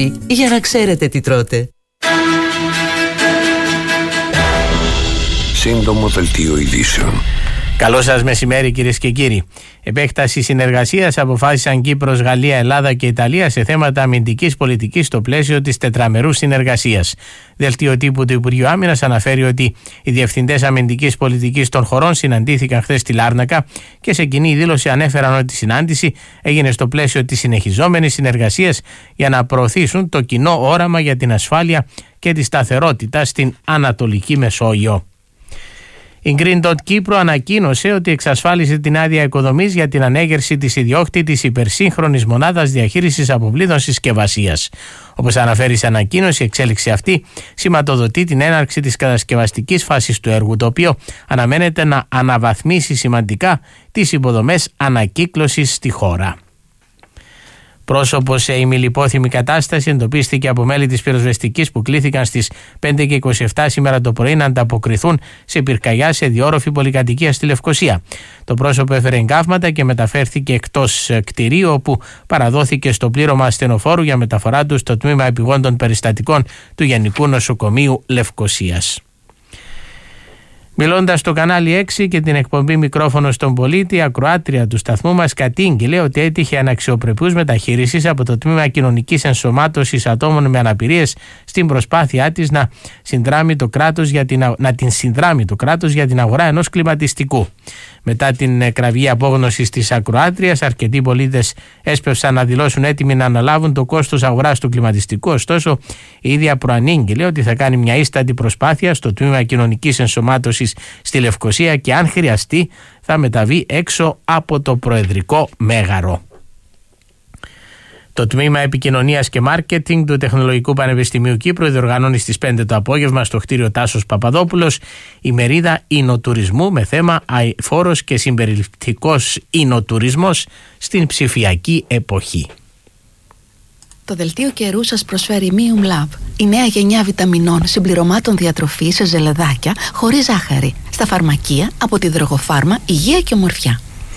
Ευρώπη για να ξέρετε τι τρώτε. Σύντομο δελτίο ειδήσεων. Καλό σας μεσημέρι κυρίες και κύριοι. Επέκταση συνεργασίας αποφάσισαν Κύπρος, Γαλλία, Ελλάδα και Ιταλία σε θέματα αμυντικής πολιτικής στο πλαίσιο της τετραμερούς συνεργασίας. Δελτίο τύπου του Υπουργείου Άμυνας αναφέρει ότι οι διευθυντές αμυντικής πολιτικής των χωρών συναντήθηκαν χθες στη Λάρνακα και σε κοινή δήλωση ανέφεραν ότι η συνάντηση έγινε στο πλαίσιο της συνεχιζόμενης συνεργασίας για να προωθήσουν το κοινό όραμα για την ασφάλεια και τη σταθερότητα στην Ανατολική Μεσόγειο. Η Green Dot Κύπρο ανακοίνωσε ότι εξασφάλισε την άδεια οικοδομής για την ανέγερση της ιδιόκτητης υπερσύγχρονης μονάδας διαχείρισης αποβλήτων συσκευασίας. Όπως αναφέρει σε ανακοίνωση, η εξέλιξη αυτή σηματοδοτεί την έναρξη της κατασκευαστικής φάσης του έργου, το οποίο αναμένεται να αναβαθμίσει σημαντικά τις υποδομές ανακύκλωσης στη χώρα. Πρόσωπο σε ημιλιπόθυμη κατάσταση εντοπίστηκε από μέλη της πυροσβεστικής που κλήθηκαν στις 5:27 σήμερα το πρωί να ανταποκριθούν σε πυρκαγιά σε διόροφη πολυκατοικία στη Λευκοσία. Το πρόσωπο έφερε εγκάβματα και μεταφέρθηκε εκτός κτηρίου, όπου παραδόθηκε στο πλήρωμα ασθενοφόρου για μεταφορά του στο τμήμα επιγόντων περιστατικών του Γενικού Νοσοκομείου Λευκοσίας. Μιλώντας στο κανάλι 6 και την εκπομπή Μικρόφωνο στον Πολίτη, η ακροάτρια του σταθμού μας κατήγγειλε ότι έτυχε αναξιοπρεπούς μεταχείρισης από το Τμήμα Κοινωνικής Ενσωμάτωσης Ατόμων με Αναπηρίες στην προσπάθειά της να την συνδράμει το κράτος για την αγορά ενός κλιματιστικού. Μετά την κραυγή απόγνωσης της ακροάτριας, αρκετοί πολίτες έσπευσαν να δηλώσουν έτοιμοι να αναλάβουν το κόστος αγοράς του κλιματιστικού. Ωστόσο, η ίδια προανήγγειλε ότι θα κάνει μια ίστατη προσπάθεια στο Τμήμα Κοινωνικής Ενσωμάτωσης στη Λευκοσία και αν χρειαστεί θα μεταβεί έξω από το Προεδρικό Μέγαρο. Το Τμήμα Επικοινωνίας και Μάρκετινγκ του Τεχνολογικού Πανεπιστημίου Κύπρου διοργανώνει στις 5 το απόγευμα στο κτίριο Τάσος Παπαδόπουλος ημερίδα Ινοτουρισμού με θέμα αηφόρος και συμπεριληπτικός ινοτουρισμός στην ψηφιακή εποχή. Το δελτίο καιρού σας προσφέρει Mium Lab, η νέα γενιά βιταμινών συμπληρωμάτων διατροφής σε ζελεδάκια χωρίς ζάχαρη. Στα φαρμακεία από τη Δρογοφάρμα Υγεία και Ομορφιά.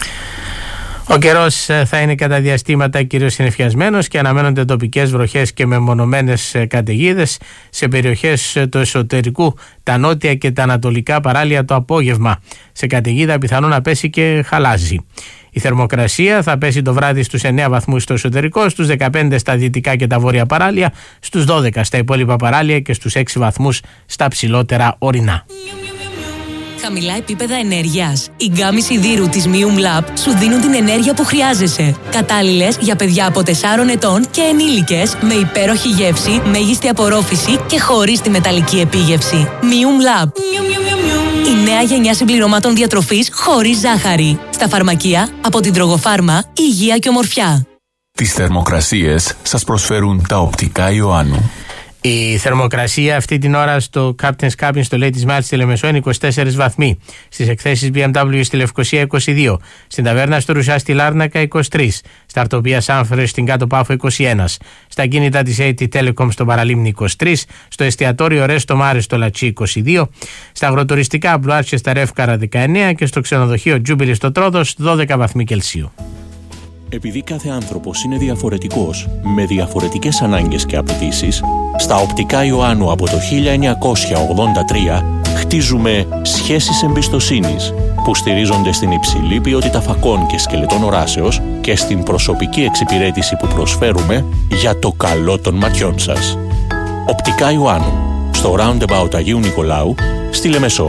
Ο καιρός θα είναι κατά διαστήματα κυρίως συννεφιασμένος και αναμένονται τοπικές βροχές και μεμονωμένες καταιγίδες σε περιοχές του εσωτερικού, τα νότια και τα ανατολικά παράλια το απόγευμα. Σε καταιγίδα πιθανόν να πέσει και χαλάζι. Η θερμοκρασία θα πέσει το βράδυ στους 9 βαθμούς στο εσωτερικό, στους 15 στα δυτικά και τα βόρεια παράλια, στους 12 στα υπόλοιπα παράλια και στους 6 βαθμούς στα ψηλότερα ορεινά. Χαμηλά επίπεδα ενέργειας. Οι γκάμοι σιδήρου της Mium Lab σου δίνουν την ενέργεια που χρειάζεσαι. Κατάλληλες για παιδιά από 4 ετών και ενήλικες, με υπέροχη γεύση, μέγιστη απορρόφηση και χωρίς τη μεταλλική επίγευση. Mium Lab. Η νέα γενιά συμπληρωμάτων διατροφής χωρίς ζάχαρη. Στα φαρμακεία από την Τρογοφάρμα Υγεία και Ομορφιά. Τις θερμοκρασίες σας προσφέρουν τα οπτικά Ιωάννου. Η θερμοκρασία αυτή την ώρα στο Captain's Cabin στο Ladies Mart στη Λεμεσό είναι 24 βαθμοί. Στις εκθέσεις BMW στη Λευκοσία 22. Στην ταβέρνα στο Ρουσά στη Λάρνακα 23. Στα αρτοπία Σάμφρες στην Κάτω Πάφο 21. Στα κίνητα της AT Telecom στο Παραλίμνη 23. Στο εστιατόριο Ρέστο Μάρε στο Λατσί 22. Στα αγροτουριστικά Αμπλουάρτσε στα Ρεύκαρα 19. Και στο ξενοδοχείο Τζούμπιλι στο Τρόδος 12 βαθμοί Κελσίου. Επειδή κάθε άνθρωπος είναι διαφορετικός, με διαφορετικές ανάγκες και απαιτήσεις, στα οπτικά Ιωάννου από το 1983 χτίζουμε σχέσεις εμπιστοσύνης που στηρίζονται στην υψηλή ποιότητα φακών και σκελετών οράσεως και στην προσωπική εξυπηρέτηση που προσφέρουμε για το καλό των ματιών σας. Οπτικά Ιωάννου, στο Roundabout Αγίου Νικολάου, στη Λεμεσό.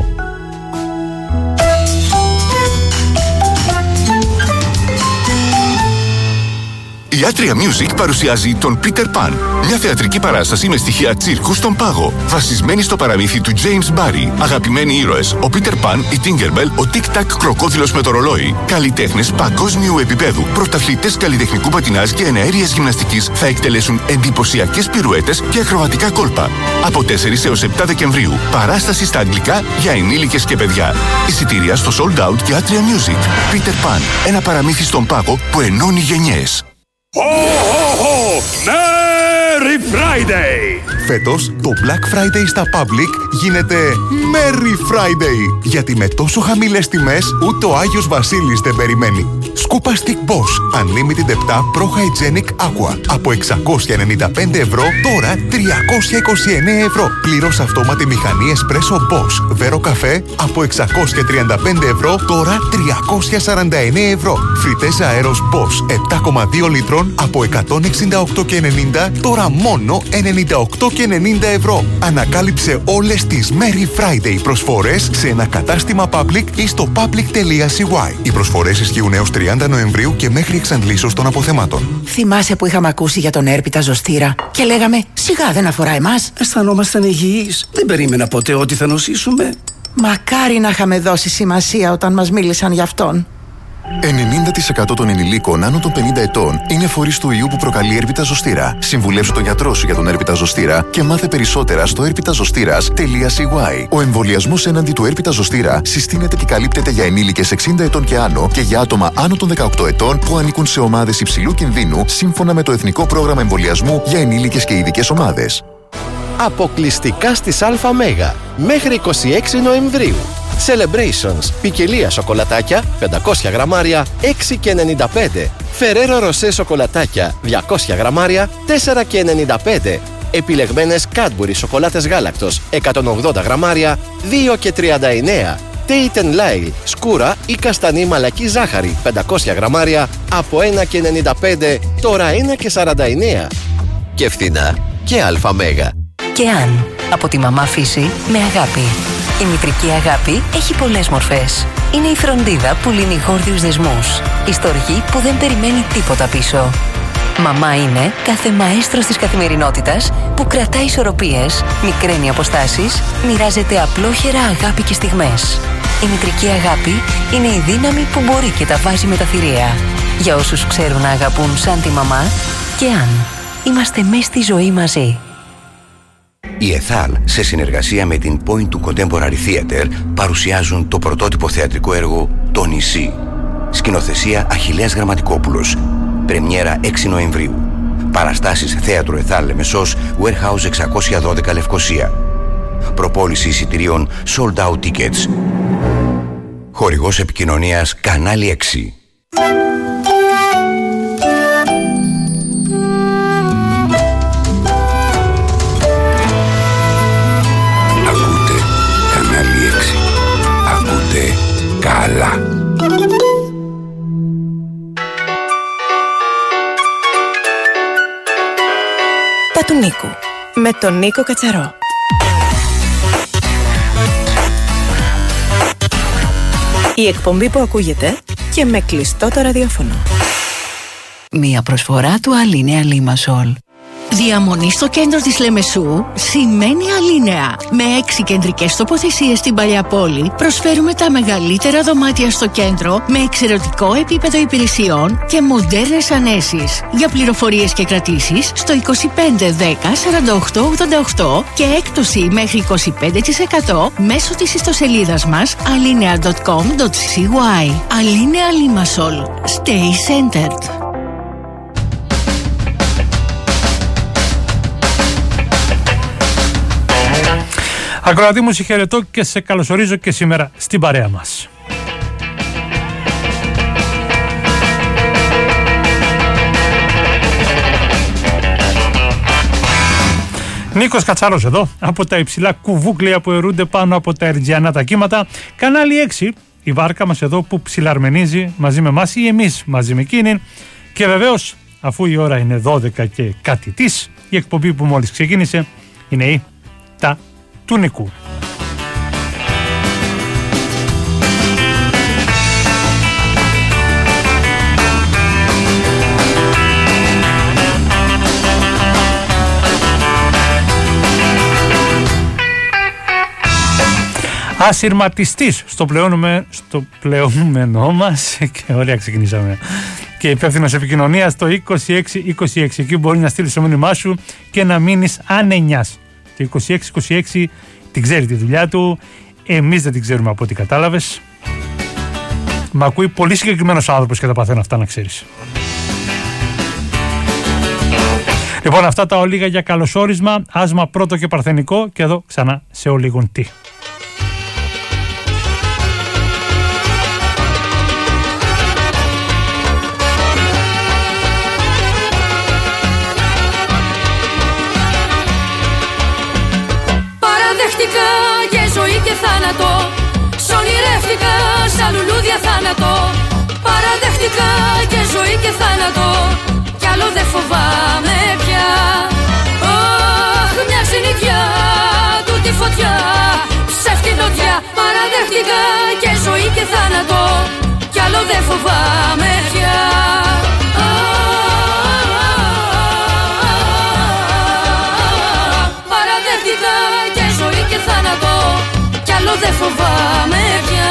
Η Atria Music παρουσιάζει τον Peter Pan, μια θεατρική παράσταση με στοιχεία τσίρκου στον πάγο, βασισμένη στο παραμύθι του James Barrie. Αγαπημένοι ήρωες, ο Peter Pan, η Tinkerbell, ο Tic Tac κροκόδιλος με το ρολόι. Καλλιτέχνες παγκόσμιου επίπεδου, πρωταθλητές καλλιτεχνικού πατινάζ και εναέριας γυμναστικής θα εκτελέσουν εντυπωσιακές πυρουέτες και ακροβατικά κόλπα. Από 4 έως 7 Δεκεμβρίου, παράσταση στα αγγλικά για ενήλικες και παιδιά. Εισιτήρια στο Sold Out και Atria Music. Peter Pan, ένα παραμύθι στον πάγο που ενώνει γενιές. Ho, ho, ho! Merry Friday! Φέτος, το Black Friday στα Public γίνεται Merry Friday, γιατί με τόσο χαμηλές τιμές ούτε ο Άγιος Βασίλης δεν περιμένει. Σκούπα Stick Boss Unlimited 7 Pro Hygienic Aqua από 695 ευρώ, τώρα 329 ευρώ. Πλήρως αυτόματη μηχανή Espresso Boss Vero Café από 635 ευρώ, τώρα 349 ευρώ. Φριτές αέρος Boss 7,2 λίτρων από 168,90, τώρα μόνο 98,90 ευρώ. Ανακάλυψε όλες τις Merry Friday προσφορές σε ένα κατάστημα Public ή στο public.cy. Οι προσφορές ισχύουν έως 30 Νοεμβρίου και μέχρι εξαντλήσεως των αποθεμάτων. Θυμάσαι που είχαμε ακούσει για τον έρπιτα ζωστήρα και λέγαμε σιγά δεν αφορά εμάς? Αισθανόμασταν υγιείς. Δεν περίμενα ποτέ ότι θα νοσήσουμε. Μακάρι να είχαμε δώσει σημασία όταν μας μίλησαν γι' αυτόν. 90% των ενηλίκων άνω των 50 ετών είναι φορείς του ιού που προκαλεί έρπιτα ζωστήρα. Συμβουλεύσου τον γιατρό σου για τον έρπιτα ζωστήρα και μάθε περισσότερα στο έρπιταζωστήρας.cy. Ο εμβολιασμός έναντι του έρπιτα ζωστήρα συστήνεται και καλύπτεται για ενήλικες 60 ετών και άνω και για άτομα άνω των 18 ετών που ανήκουν σε ομάδες υψηλού κινδύνου σύμφωνα με το Εθνικό Πρόγραμμα Εμβολιασμού για ενήλικες και ειδικές ομάδες. Αποκλειστικά στις ΑΜ μέχρι 26 Νοεμβρίου. Celebrations, ποικιλία σοκολατάκια, 500 γραμμάρια, 6,95. Ferrero Rocher σοκολατάκια, 200 γραμμάρια, 4,95. Επιλεγμένες Cadbury σοκολάτες γάλακτος, 180 γραμμάρια, 2,39. Tate & Lyle, σκούρα ή καστανή μαλακή ζάχαρη, 500 γραμμάρια, από 1,95, τώρα 1,49. Και φθηνά και ΑΜΕΓΑ. Και αν, από τη μαμά φύση με αγάπη. Η μητρική αγάπη έχει πολλές μορφές. Είναι η φροντίδα που λύνει γόρδιους δεσμούς. Η στοργή που δεν περιμένει τίποτα πίσω. Μαμά είναι κάθε μαέστρος της καθημερινότητας που κρατάει ισορροπίες, μικραίνει αποστάσεις, μοιράζεται απλόχερα αγάπη και στιγμές. Η μητρική αγάπη είναι η δύναμη που μπορεί και τα βάζει με τα θηρία. Για όσους ξέρουν να αγαπούν σαν τη μαμά, και αν είμαστε μέσα στη ζωή μαζί. Η ΕΘΑΛ, σε συνεργασία με την Point to Contemporary Theatre, παρουσιάζουν το πρωτότυπο θεατρικό έργο «Το νησί». Σκηνοθεσία Αχιλλέας Γραμματικόπουλος. Πρεμιέρα 6 Νοεμβρίου. Παραστάσεις Θέατρο ΕΘΑΛ Λεμεσός, Warehouse 612 Λευκοσία. Προπόληση εισιτηρίων Sold Out Tickets. Χορηγός επικοινωνίας Κανάλι 6. Καλά. Τα του Νίκου με τον Νίκο Κατσαρό. Η εκπομπή που ακούγεται και με κλειστό το ραδιόφωνο. Μία προσφορά του Αλίνεα Λίμασολ. Διαμονή στο κέντρο της Λεμεσού σημαίνει Αλίνεα. Με 6 κεντρικές τοποθεσίες στην παλιά πόλη, προσφέρουμε τα μεγαλύτερα δωμάτια στο κέντρο με εξαιρετικό επίπεδο υπηρεσιών και μοντέρνες ανέσεις. Για πληροφορίες και κρατήσεις στο 25 10 48 88 και έκπτωση μέχρι 25% μέσω της ιστοσελίδας μας alinea.com.cy. Αλίνεα Λίμασολ. Stay centered. Ακροατή μου, σε χαιρετώ και σε καλωσορίζω και σήμερα στην παρέα μας. Νίκος Κατσαρός εδώ, από τα υψηλά κουβούκλια που ερούνται πάνω από τα ερτζιανά τα κύματα. Κανάλι 6, η βάρκα μας εδώ που ψιλαρμενίζει μαζί με εμάς ή εμείς μαζί με εκείνη. Και βεβαίως, αφού η ώρα είναι 12 και κάτι της, η εκπομπή που μόλις ξεκίνησε είναι η «Τα του Νικού». Ασυρματιστής στο πλεονούμενό μας και ωραία ξεκινήσαμε, και υπεύθυνος επικοινωνίας το 2626. Εκεί μπορεί να στείλεις το μήνυμά σου και να μείνεις ανενιάς. Το 2626 την ξέρει τη δουλειά του, εμείς δεν την ξέρουμε από ό,τι κατάλαβες. Μ' ακούει πολύ συγκεκριμένος άνθρωπος και τα παθαίνω αυτά, να ξέρεις. Λοιπόν, αυτά τα ολίγα για καλωσόρισμα, άσμα πρώτο και παρθενικό, και εδώ ξανά σε ολίγον τι. Παραδέχτηκα και ζωή και θάνατο, σ' ονειρεύτηκα σαν λουλούδια θάνατο. Παραδέχτηκα και ζωή και θάνατο, κι άλλο δεν φοβάμαι πια. Αχ, μια ξενιδιά, τούτη φωτιά, ψεύτινοτιά. Παραδέχτηκα και ζωή και θάνατο, κι άλλο δεν φοβάμαι πια. Παραδέχτηκα και ζωή και θάνατο, κι άλλο δεν φοβάμαι πια.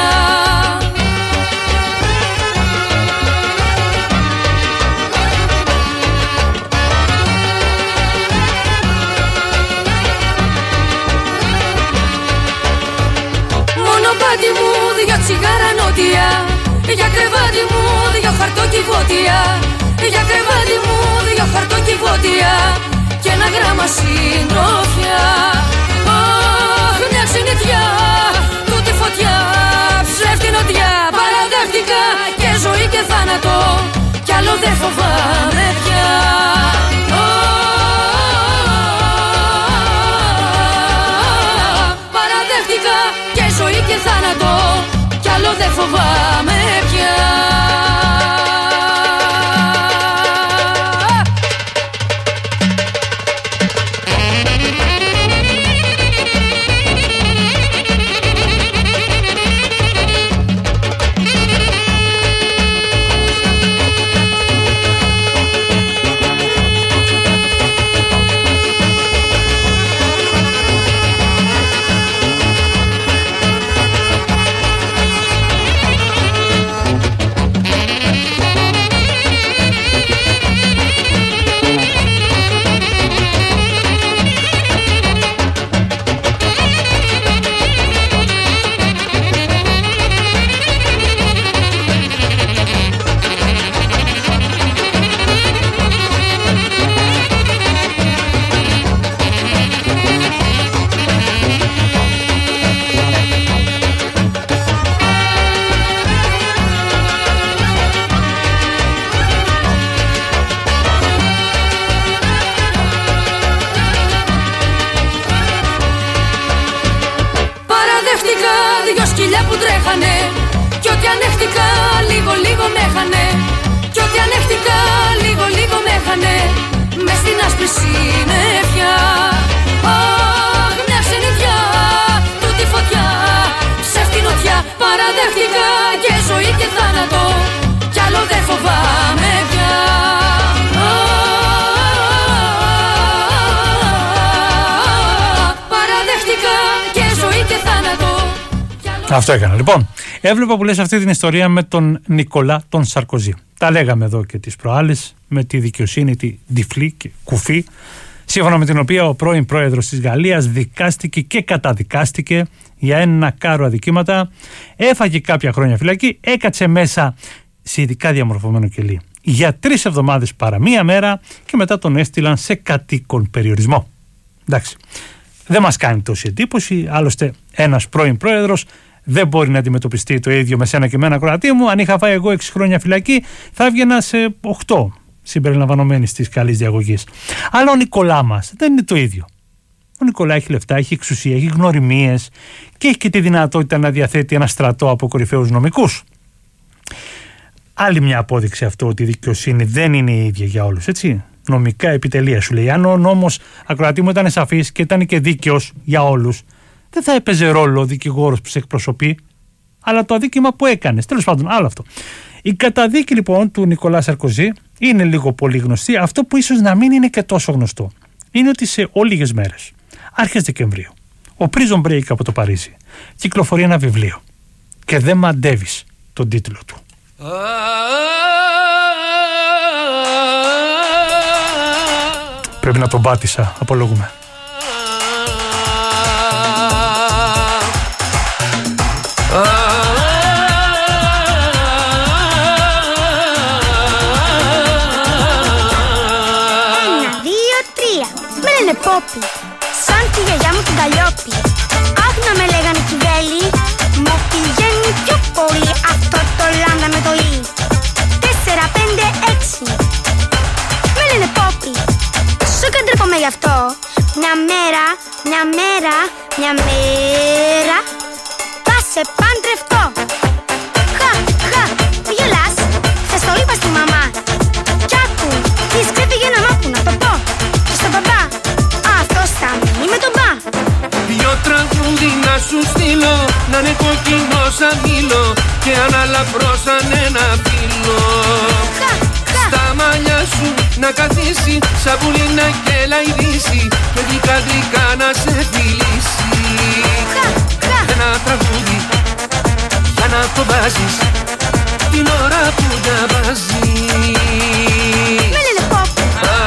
Μονοπάτι μου, δυο τσιγάρα νότια, για κρεβάτι μου, δυο χαρτοκιβώτια. Για κρεβάτι μου, δυο χαρτοκιβώτια, και ένα γράμμα συντροφιά. Αχ, μια ξενιτιά, τούτη φωτιά, ψεύτινοτιά. Παραδέχτηκα και ζωή και θάνατο, κι άλλο δεν φοβάμαι πια. Παραδέχτηκα και ζωή και θάνατο, κι άλλο δεν φοβάμαι πια. Παραδέχτηκα και ζωή και θάνατο, κι άλλο δεν φοβάμαι πια. Παραδέχτηκα και ζωή και θάνατο. Αυτό έκανα. Λοιπόν, έβλεπα που λες αυτή την ιστορία με τον Νικολά τον Σαρκοζή. Τα λέγαμε εδώ και τις προάλλες, με τη δικαιοσύνη τη τυφλή και κουφή, σύμφωνα με την οποία ο πρώην πρόεδρος της Γαλλίας δικάστηκε και καταδικάστηκε για ένα κάρο αδικήματα, έφαγε κάποια χρόνια φυλακή, έκατσε μέσα σε ειδικά διαμορφωμένο κελί για 3 εβδομάδες παρά μία μέρα και μετά τον έστειλαν σε κατοίκον περιορισμό. Εντάξει, δεν μας κάνει τόση εντύπωση, άλλωστε ένας πρώην πρόεδρος δεν μπορεί να αντιμετωπιστεί το ίδιο με σένα και με ένα Κροατή μου. Αν είχα φάει εγώ 6 χρόνια φυλακή θα έβγαινα σε 8 συμπεριλαμβανομένης της καλής διαγωγής. Αλλά ο Νικολά μας δεν είναι το ίδιο. Ο Νικολά έχει λεφτά, έχει εξουσία, έχει γνωριμίες και έχει και τη δυνατότητα να διαθέτει ένα στρατό από κορυφαίους νομικούς. Άλλη μια απόδειξη αυτό ότι η δικαιοσύνη δεν είναι η ίδια για όλους, έτσι. Νομικά επιτελεία σου λέει. Αν ο νόμος, ακροατή μου, ήταν σαφής και ήταν και δίκαιος για όλους, δεν θα έπαιζε ρόλο ο δικηγόρος που σε εκπροσωπεί, αλλά το αδίκημα που έκανες. Τέλος πάντων, άλλο αυτό. Η καταδίκη λοιπόν του Νικολά Σαρκοζή είναι λίγο πολύ γνωστή. Αυτό που ίσως να μην είναι και τόσο γνωστό είναι ότι σε όλιγες μέρες, αρχές Δεκεμβρίου, ο Prison Break από το Παρίσι κυκλοφορεί ένα βιβλίο και δεν μαντεύεις τον τίτλο του. Πρέπει να τον πάτησα, απολογούμε. Πόπι, σαν τη γιαγιά μου την Καλλιόπη. Αχ, να με λέγανε Κιβέλη, μου πηγαίνει πιο πολύ αυτό το λάμδα με το Ι. 4, 5, 6. Με λένε Πόπι, σου και ντρέπομαι γι' αυτό. Μια μέρα θα σε παντρευτώ. Χα, μη γελάς, θες το είπα στη μαμά. Κι άκου, της ξέφυγε ένα μάπου να το πω. Και στον παπά, αυτός θα μείνει με τον μπα. Ποιο τραγούδι να σου στείλω, να είναι κόκκινο σαν μήλο και αναλαφρώ σαν ένα φύλλο. Στα μαλλιά σου να καθίσει, σαν πουλί να κελαϊδίσει και γλυκά γλυκά να σε φιλήσει. Ένα τραγούδι για να το βάζεις την ώρα που διαβάζει. Με λένε Πόπι.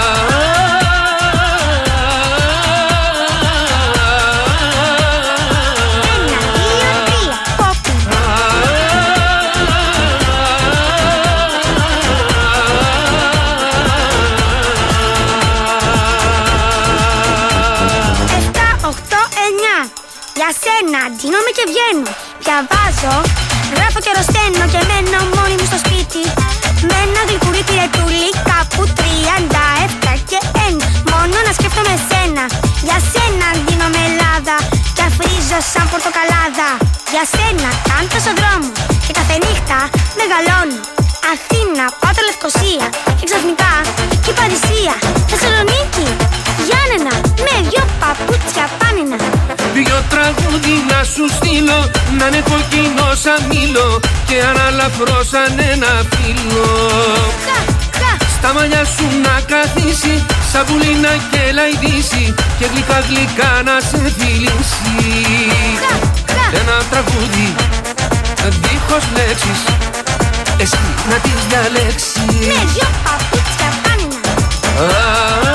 Για σένα ντύνομαι και βγαίνω. Διαβάζω, γράφω και ρωσταίνω και μένω μόνη μου στο σπίτι. Με ένα γλυκουρί πυρετούλι κάπου 37 και 1. Μόνο να σκέφτομαι σένα. Για σένα ντύνομαι Ελλάδα και αφρίζω σαν πορτοκαλάδα. Για σένα κάνω στο δρόμο και κάθε νύχτα μεγαλώνω. Αθήνα, πάω το Λευκοσία και ξαφνικά εκεί Παρισία. Θεσσαλονίκη, Γιάννενα, με δυο παπούτσια πάνινα. Ποιο τραγούδι να σου στείλω, να είναι κοκκινό σαν μήλο και αναλαφρώ σαν ένα φύλλο. Στα μαλλιά σου να καθίσει, σαν πουλί να κελαϊδίσει και γλυκά γλυκά να σε φιλήσει. Ένα τραγούδι δίχως λέξεις, εσύ να τις διαλέξεις. Με δυο παπούτσια πάνινα.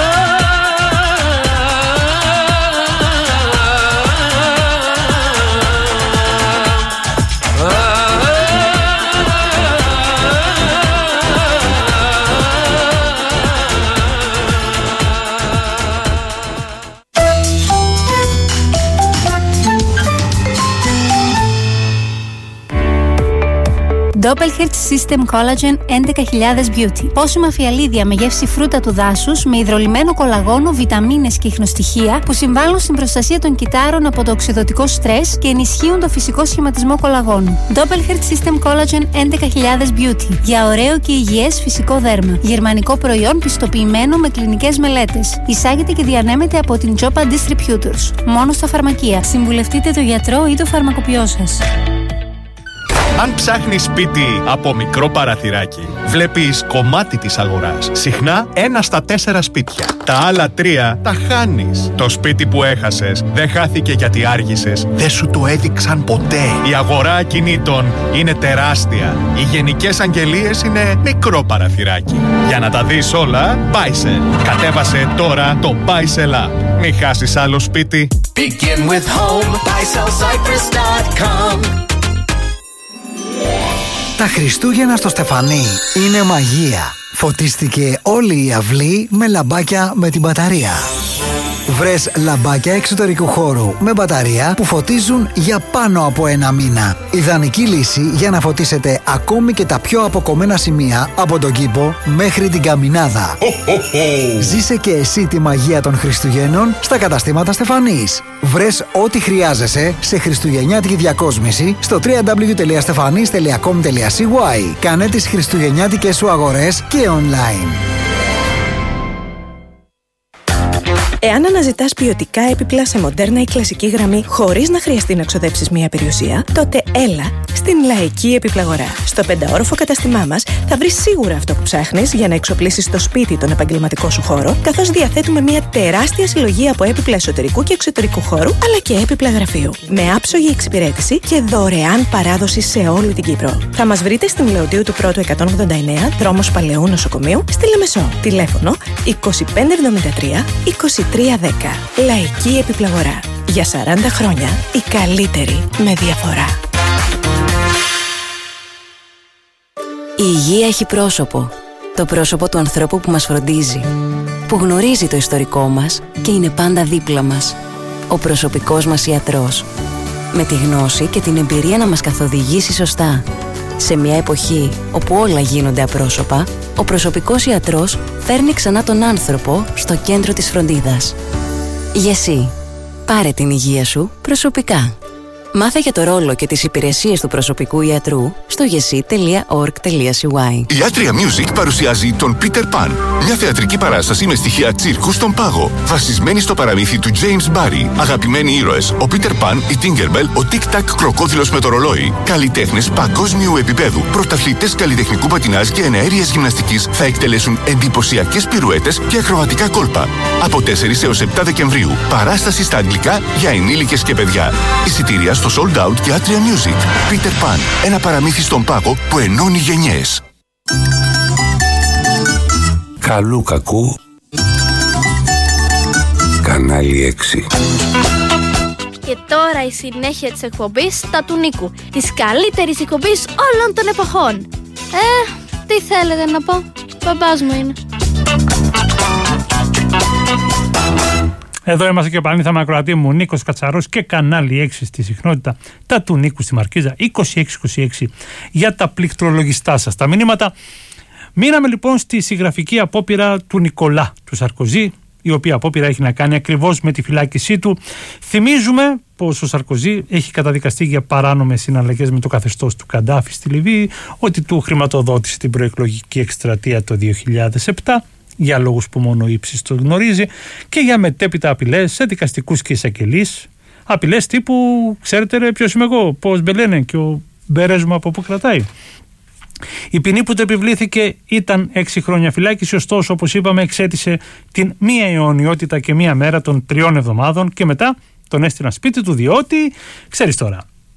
Doppelherz System Collagen 11.000 Beauty. Πόσιμα φιαλίδια με γεύση φρούτα του δάσους, με υδρολυμμένο κολαγόνο, βιταμίνες και ιχνοστοιχεία που συμβάλλουν στην προστασία των κυττάρων από το οξυδωτικό στρες και ενισχύουν το φυσικό σχηματισμό κολαγόνου. Doppelherz System Collagen 11.000 Beauty. Για ωραίο και υγιές φυσικό δέρμα. Γερμανικό προϊόν πιστοποιημένο με κλινικές μελέτες. Εισάγεται και διανέμεται από την Jopa Distributors. Μόνο στα φαρμακεία. Συμβουλευτείτε τον γιατρό ή το φαρμακοποιό σας. Αν ψάχνεις σπίτι από μικρό παραθυράκι, βλέπεις κομμάτι της αγοράς. Συχνά 1 στα 4 σπίτια. Τα άλλα 3 τα χάνεις. Το σπίτι που έχασες δεν χάθηκε γιατί άργησες. Δεν σου το έδειξαν ποτέ. Η αγορά ακινήτων είναι τεράστια. Οι γενικές αγγελίες είναι μικρό παραθυράκι. Για να τα δεις όλα, Buysell. Κατέβασε τώρα το Buysell App. Μην χάσεις άλλο σπίτι. Begin with home. BuysellCyprus.com. Τα Χριστούγεννα στο Στεφανί είναι μαγεία. Φωτίστηκε όλη η αυλή με λαμπάκια με την μπαταρία. Βρες λαμπάκια εξωτερικού χώρου με μπαταρία που φωτίζουν για πάνω από 1 μήνα. Ιδανική λύση για να φωτίσετε ακόμη και τα πιο αποκομμένα σημεία από τον κήπο μέχρι την καμινάδα. Ζήσε και εσύ τη μαγεία των Χριστουγέννων στα καταστήματα Στεφανής. Βρες ό,τι χρειάζεσαι σε χριστουγεννιάτικη διακόσμηση στο www.stefanis.com.cy. Κάνε τις χριστουγεννιάτικες σου αγορές και online. Εάν αναζητάς ποιοτικά έπιπλα σε μοντέρνα ή κλασική γραμμή χωρίς να χρειαστεί να ξοδέψεις μία περιουσία, τότε έλα στην Λαϊκή Επιπλαγορά. Στο 5όροφο καταστημά μας θα βρεις σίγουρα αυτό που ψάχνεις για να εξοπλίσεις το σπίτι τον επαγγελματικό σου χώρο, καθώς διαθέτουμε μία τεράστια συλλογή από έπιπλα εσωτερικού και εξωτερικού χώρου, αλλά και έπιπλα γραφείου. Με άψογη εξυπηρέτηση και δωρεάν παράδοση σε όλη την Κύπρο. Θα μας βρείτε στην Λεωτίου του Πρώτου 189, δρόμος Παλαιού Νοσοκομείου, στη Λεμεσό. Τηλέφωνο 2573 2310. Λαϊκή Επιπλαγορά. Για 40 χρόνια η καλύτερη με διαφορά. Η υγεία έχει πρόσωπο. Το πρόσωπο του ανθρώπου που μας φροντίζει, που γνωρίζει το ιστορικό μας και είναι πάντα δίπλα μας. Ο προσωπικός μας ιατρός. Με τη γνώση και την εμπειρία να μας καθοδηγήσει σωστά. Σε μια εποχή όπου όλα γίνονται απρόσωπα, ο προσωπικός ιατρός φέρνει ξανά τον άνθρωπο στο κέντρο της φροντίδας. GESI. Πάρε την υγεία σου προσωπικά. Μάθε για το ρόλο και τις υπηρεσίες του προσωπικού ιατρού στο gesi.org.cy. Η Atria Music παρουσιάζει τον Peter Pan, μια θεατρική παράσταση με στοιχεία τσίρκου στον πάγο, βασισμένη στο παραμύθι του James Barrie. Αγαπημένοι ήρωες, ο Peter Pan, η Tinkerbell, ο Tic Tac κροκόδιλος με το ρολόι. Καλλιτέχνες παγκόσμιου επίπεδου, πρωταθλητές καλλιτεχνικού πατινάζ και εναέριας γυμναστικής θα εκτελέσουν εντυπωσιακές πυρουέτες και ακροβατικά κόλπα. Από 4 έως 7 Δεκεμβρίου, παράσταση στα αγγλικά για ενήλικες και παιδιά. Εισιτήρια στο Sold Out και Atria Music. Peter Pan, ένα παραμύθι στον πάγο που ενώνει γενιές. Καλού κακού. Κανάλι 6. Και τώρα η συνέχεια της εκπομπής τα του Νίκου, της καλύτερης εκπομπής όλων των εποχών. Τι θέλετε να πω, μπαμπάς μου είναι. Εδώ είμαστε και επανήλθαμε, ακροατή μου, Νίκος Κατσαρός και κανάλι 6 στη συχνότητα, τα του Νίκου στη Μαρκίζα 2626 για τα πληκτρολογιστά σας τα μηνύματα. Μείναμε λοιπόν στη συγγραφική απόπειρα του Νικολά του Σαρκοζή, η οποία απόπειρα έχει να κάνει ακριβώς με τη φυλάκισή του. Θυμίζουμε πως ο Σαρκοζή έχει καταδικαστεί για παράνομες συναλλαγές με το καθεστώς του Καντάφη στη Λιβύη, ότι του χρηματοδότησε την προεκλογική εκστρατεία το 2007. Για λόγους που μόνο ο ύψης το γνωρίζει, και για μετέπειτα απειλές σε δικαστικούς και εισαγγελείς. Απειλές τύπου, ξέρετε ρε ποιος είμαι εγώ, πώς μπελένε και ο μπέρες μου από πού κρατάει. Η ποινή που του επιβλήθηκε ήταν 6 χρόνια φυλάκιση, ωστόσο όπως είπαμε εξέτησε την μία αιωνιότητα και μία μέρα των 3 εβδομάδων και μετά τον έστειλαν σπίτι του, διότι, ξέρεις τώρα,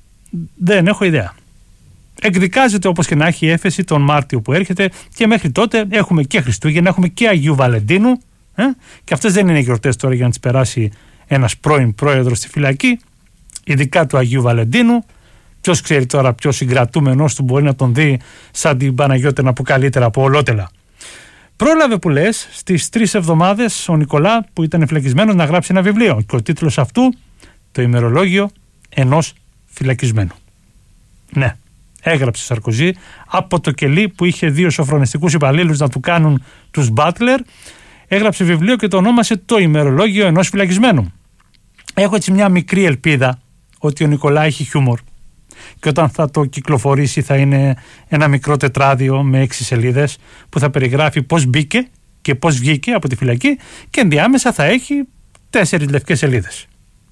δεν έχω ιδέα. Εκδικάζεται όπως και να έχει η έφεση τον Μάρτιο που έρχεται και μέχρι τότε έχουμε και Χριστούγεννα, έχουμε και Αγίου Βαλεντίνου και αυτές δεν είναι γιορτές τώρα για να τις περάσει ένας πρώην πρόεδρος στη φυλακή, ειδικά του Αγίου Βαλεντίνου. Ποιος ξέρει τώρα ποιος συγκρατούμενος του μπορεί να τον δει σαν την Παναγιώτη να πω καλύτερα από ολότελα. Πρόλαβε που λες στις 3 εβδομάδες ο Νικολά που ήταν φυλακισμένος να γράψει ένα βιβλίο και ο τίτλος αυτού το ημερολόγιο ενός φυλακισμένου. Ναι. Έγραψε ο Σαρκοζή από το κελί που είχε 2 σοφρονιστικούς υπαλλήλους να του κάνουν τους μπάτλερ. Έγραψε βιβλίο και το ονόμασε το ημερολόγιο ενός φυλακισμένου. Έχω έτσι μια μικρή ελπίδα ότι ο Νικολά έχει χιούμορ και όταν θα το κυκλοφορήσει θα είναι ένα μικρό τετράδιο με 6 σελίδες που θα περιγράφει πώς μπήκε και πώς βγήκε από τη φυλακή και ενδιάμεσα θα έχει 4 λευκές σελίδες.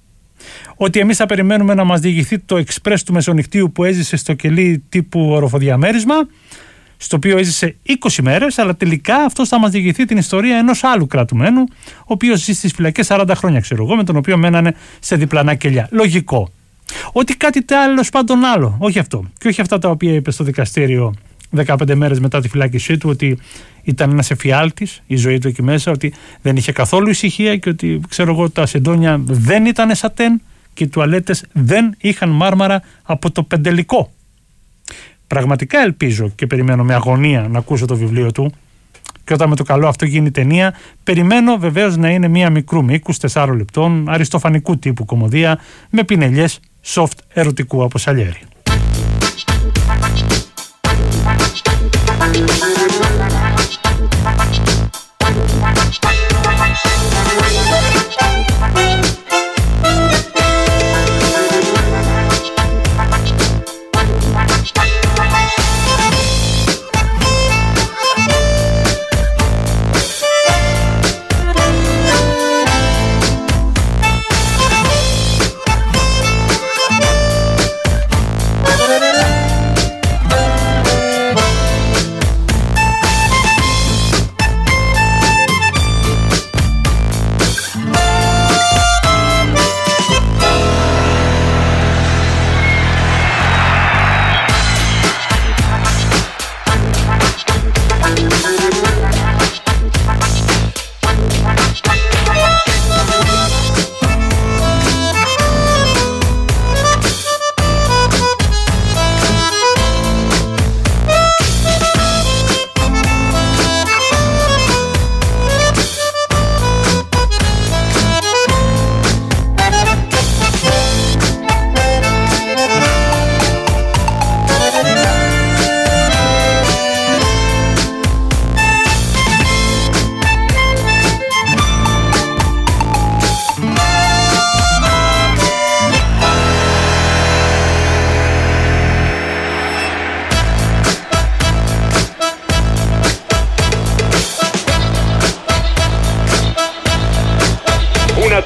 Ότι εμείς θα περιμένουμε να μας διηγηθεί το εξπρές του μεσονυχτίου που έζησε στο κελί τύπου οροφοδιαμέρισμα, στο οποίο έζησε 20 μέρες, αλλά τελικά αυτός θα μας διηγηθεί την ιστορία ενός άλλου κρατουμένου, ο οποίος ζει στις φυλακές 40 χρόνια, ξέρω εγώ, με τον οποίο μένανε σε διπλανά κελιά. Λογικό. Ότι κάτι τέλος πάντων άλλο, όχι αυτό. Και όχι αυτά τα οποία είπε στο δικαστήριο 15 μέρες μετά τη φυλάκισή του, ότι ήταν ένας εφιάλτης η ζωή του εκεί μέσα, ότι δεν είχε καθόλου ησυχία και ότι, ξέρω εγώ, τα σεντόνια δεν ήταν σατέν και οι τουαλέτες δεν είχαν μάρμαρα από το πεντελικό. Πραγματικά ελπίζω και περιμένω με αγωνία να ακούσω το βιβλίο του και όταν με το καλό αυτό γίνει ταινία, περιμένω βεβαίως να είναι μία μικρού μήκους 4 λεπτών, αριστοφανικού τύπου κομμωδία με πινελιές soft ερωτικού από Σαλιέρη.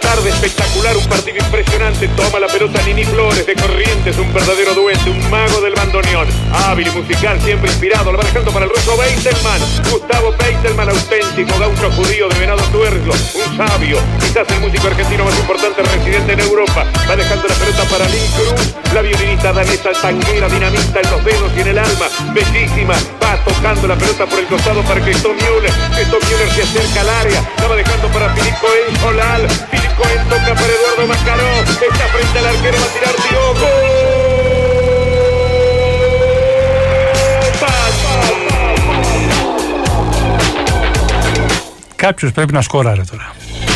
tarde espectacular, un partido impresionante. Toma la pelota Nini Flores de Corrientes, un verdadero duende, un mago del bandoneón. Hábil y musical, siempre inspirado. Lo va dejando para el ruso Beitelman. Gustavo Beitelman, auténtico gaucho judío de Venado Tuerzo. Un sabio, quizás el músico argentino más importante residente en Europa. Va dejando la pelota para Lynn Cruz, la violinista danesa tanguera, dinamita en los dedos y en el alma. Bellísima, va tocando la pelota por el costado para Christoph Müller. Christoph Müller se acerca al área. La va dejando para Philippe Cohen Solal. Philippe Cohen toca para Eduardo Mascaró. Está frente al arquero, va a tirar, tiró. Κάποιος πρέπει να σκόραρε τώρα.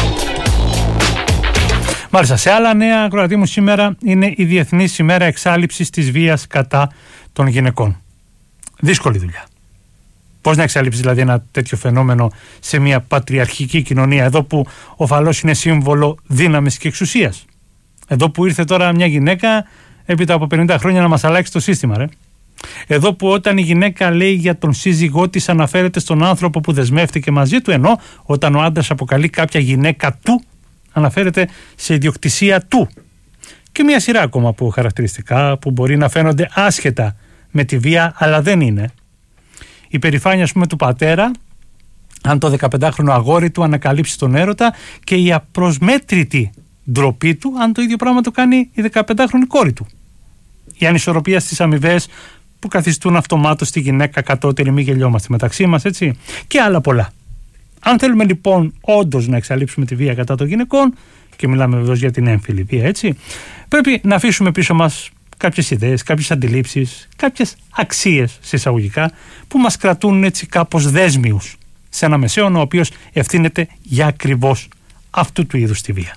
Μάλιστα, σε άλλα νέα, ακροατή μου, σήμερα είναι η Διεθνής ημέρα εξάλειψης της βίας κατά των γυναικών. Δύσκολη δουλειά. Πώς να εξαλείψεις δηλαδή ένα τέτοιο φαινόμενο σε μια πατριαρχική κοινωνία, εδώ που ο φαλός είναι σύμβολο δύναμης και εξουσίας. Εδώ που ήρθε τώρα μια γυναίκα έπειτα από 50 χρόνια να μας αλλάξει το σύστημα, ρε. Εδώ που όταν η γυναίκα λέει για τον σύζυγό της αναφέρεται στον άνθρωπο που δεσμεύτηκε μαζί του, ενώ όταν ο άντρας αποκαλεί κάποια γυναίκα του αναφέρεται σε ιδιοκτησία του. Και μια σειρά ακόμα από χαρακτηριστικά που μπορεί να φαίνονται άσχετα με τη βία, αλλά δεν είναι. Η περηφάνεια, ας πούμε, του πατέρα, αν το 15χρονο αγόρι του ανακαλύψει τον έρωτα, και η απροσμέτρητη ντροπή του, αν το ίδιο πράγμα το κάνει η 15χρονη κόρη του. Η ανισορροπία στις αμοιβές που καθιστούν αυτομάτως τη γυναίκα κατώτερη, μη γελιόμαστε μεταξύ μας, έτσι, και άλλα πολλά. Αν θέλουμε λοιπόν όντως να εξαλείψουμε τη βία κατά των γυναικών, και μιλάμε βεβαίως για την έμφυλη βία, έτσι, πρέπει να αφήσουμε πίσω μας κάποιες ιδέες, κάποιες αντιλήψεις, κάποιες αξίες συσσαγωγικά που μας κρατούν έτσι κάπως δέσμιους σε ένα μεσαίωνα ο οποίος ευθύνεται για ακριβώς αυτού του είδους τη βία.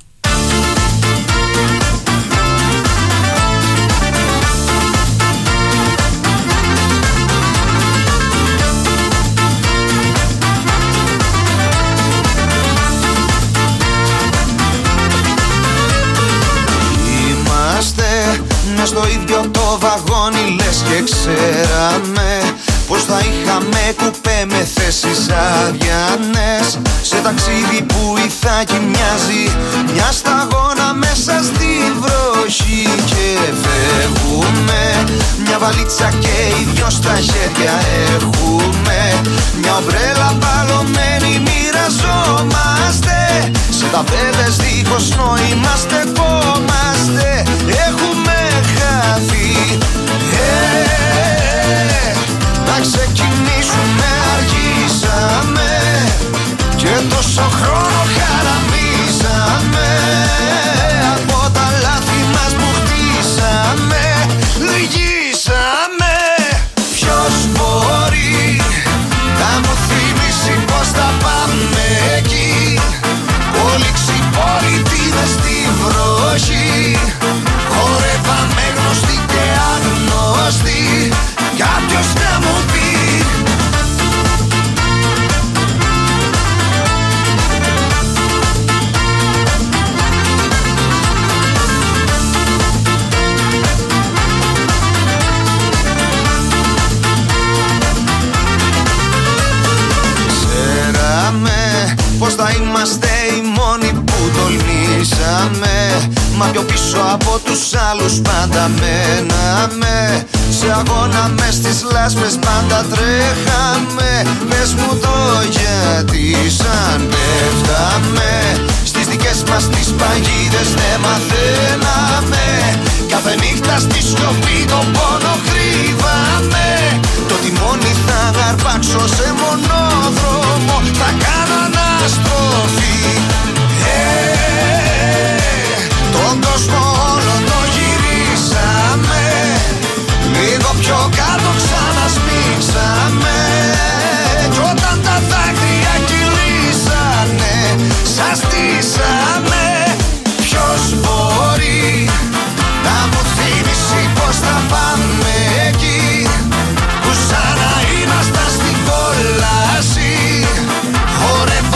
Μες στο ίδιο το βαγόνι λες και ξέραμε πως θα είχαμε κουπέ με θέσεις αδιανές. Σε ταξίδι που η θάκη μοιάζει μια σταγόνα μέσα στη βροχή. Και φεύγουμε, μια βαλίτσα και οι δυο στα χέρια έχουμε. Μια ομπρέλα παλωμένη μοιραζόμαστε. Σε ταμπέλες δίχως νόημα στεκόμαστε. Έχουμε χαθεί. Να ξεκινήσουμε αργήσαμε και τόσο χρόνο χαραμίσαμε. Από τα λάθη μας που χτίσαμε λυγίσαμε. Ποιος μπορεί να μου θυμίσει πως θα πάμε εκεί? Όλοι ξυπόλοιτοι μες στη βροχή. Χορεύαμε γνωστοί και άγνωστοι. Κάποιος να μου πει. Ξέραμε πως θα είμαστε οι μόνοι που τολμήσαμε. Μα πιο πίσω από τους άλλους πάντα μέναμε. Σε αγώνα μες στις λάσπες πάντα τρέχαμε. Πες μου το γιατί σαν πέφταμε. Στις δικές μας τις παγίδες ναι μαθαίναμε. Κάθε νύχτα στη σιωπή το πόνο κρύβαμε. Το τιμόνι θα αρπάξω σε μονόδρομο. Θα κάνω αναστροφή. Τον κόσμο όλο το γυρίσαμε. Λίγο πιο κάτω ξανασμίξαμε. Κι όταν τα δάκρυα κυλήσανε σας στήσαμε. Ποιος μπορεί να μου θύμισει πως θα πάμε εκεί? Που σαν να ήμασταν στην κόλαση. Χορεύα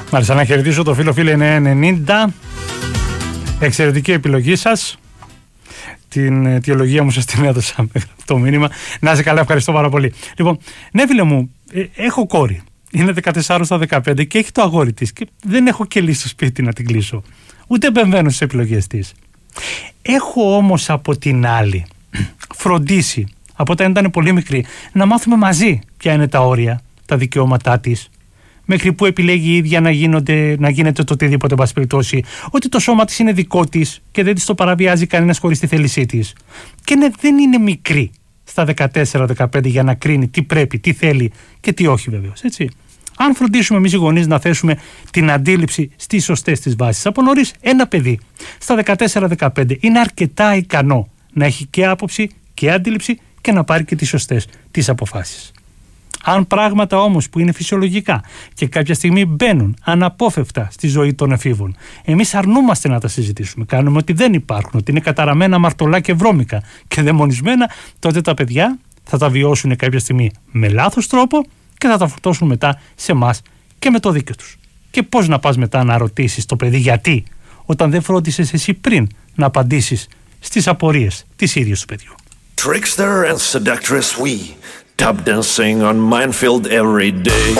Μάλιστα, να χαιρετήσω το φίλο 990. Εξαιρετική επιλογή σας. Την αιτιολογία μου σας την έδωσα το μήνυμα. Να είσαι καλά, ευχαριστώ πάρα πολύ. Λοιπόν, ναι φίλε μου, έχω κόρη. Είναι 14 στα 15 και έχει το αγόρι της και δεν έχω κελί στο σπίτι να την κλείσω. Ούτε επεμβαίνω στις επιλογές της. Έχω όμως από την άλλη φροντίσει από όταν ήταν πολύ μικρή να μάθουμε μαζί ποια είναι τα όρια, τα δικαιώματά της, μέχρι που επιλέγει η ίδια να γίνεται το οτιδήποτε, εν πάση περιπτώσει, ότι το σώμα της είναι δικό της και δεν της το παραβιάζει κανένας χωρίς τη θέλησή της. Και ναι, δεν είναι μικρή στα 14-15 για να κρίνει τι πρέπει, τι θέλει και τι όχι, βεβαίως, έτσι. Αν φροντίσουμε εμείς οι γονείς να θέσουμε την αντίληψη στις σωστές της βάσεις από νωρίς, ένα παιδί στα 14-15 είναι αρκετά ικανό να έχει και άποψη και αντίληψη και να πάρει και τις σωστές τις αποφάσεις. Αν πράγματα όμως που είναι φυσιολογικά και κάποια στιγμή μπαίνουν αναπόφευκτα στη ζωή των εφήβων, εμείς αρνούμαστε να τα συζητήσουμε, κάνουμε ότι δεν υπάρχουν, ότι είναι καταραμένα αμαρτωλά και βρώμικα και δαιμονισμένα, τότε τα παιδιά θα τα βιώσουν κάποια στιγμή με λάθος τρόπο και θα τα φορτώσουν μετά σε εμάς και με το δίκαιο τους. Και πώς να πας μετά να ρωτήσεις το παιδί γιατί, όταν δεν φρόντισες εσύ πριν να απαντήσεις στις απορίες της ίδιας του παιδιού. Trickster and seductress we, tap dancing on minefield every day,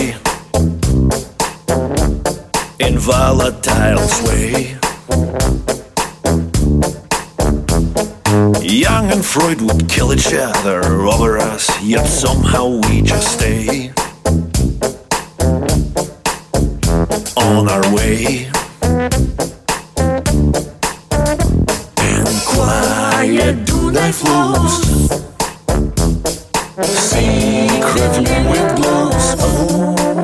in volatile sway. Young and Freud would kill each other over us, yet somehow we just stay on our way. And quiet do thy flows, secretly wind blows. Oh,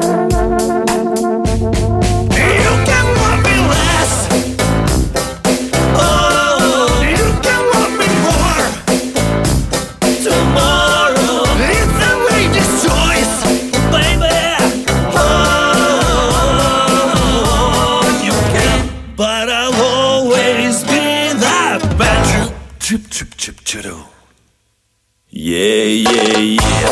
you can love me less. Oh, you can love me more. Tomorrow, it's a lady's choice, baby. Oh, you can, but I'll always be that bad. Chip, chip, chip, chitto. Yeah, yeah, yeah.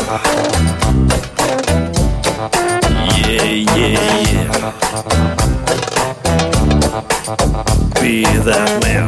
Yeah, yeah, yeah. Be that man.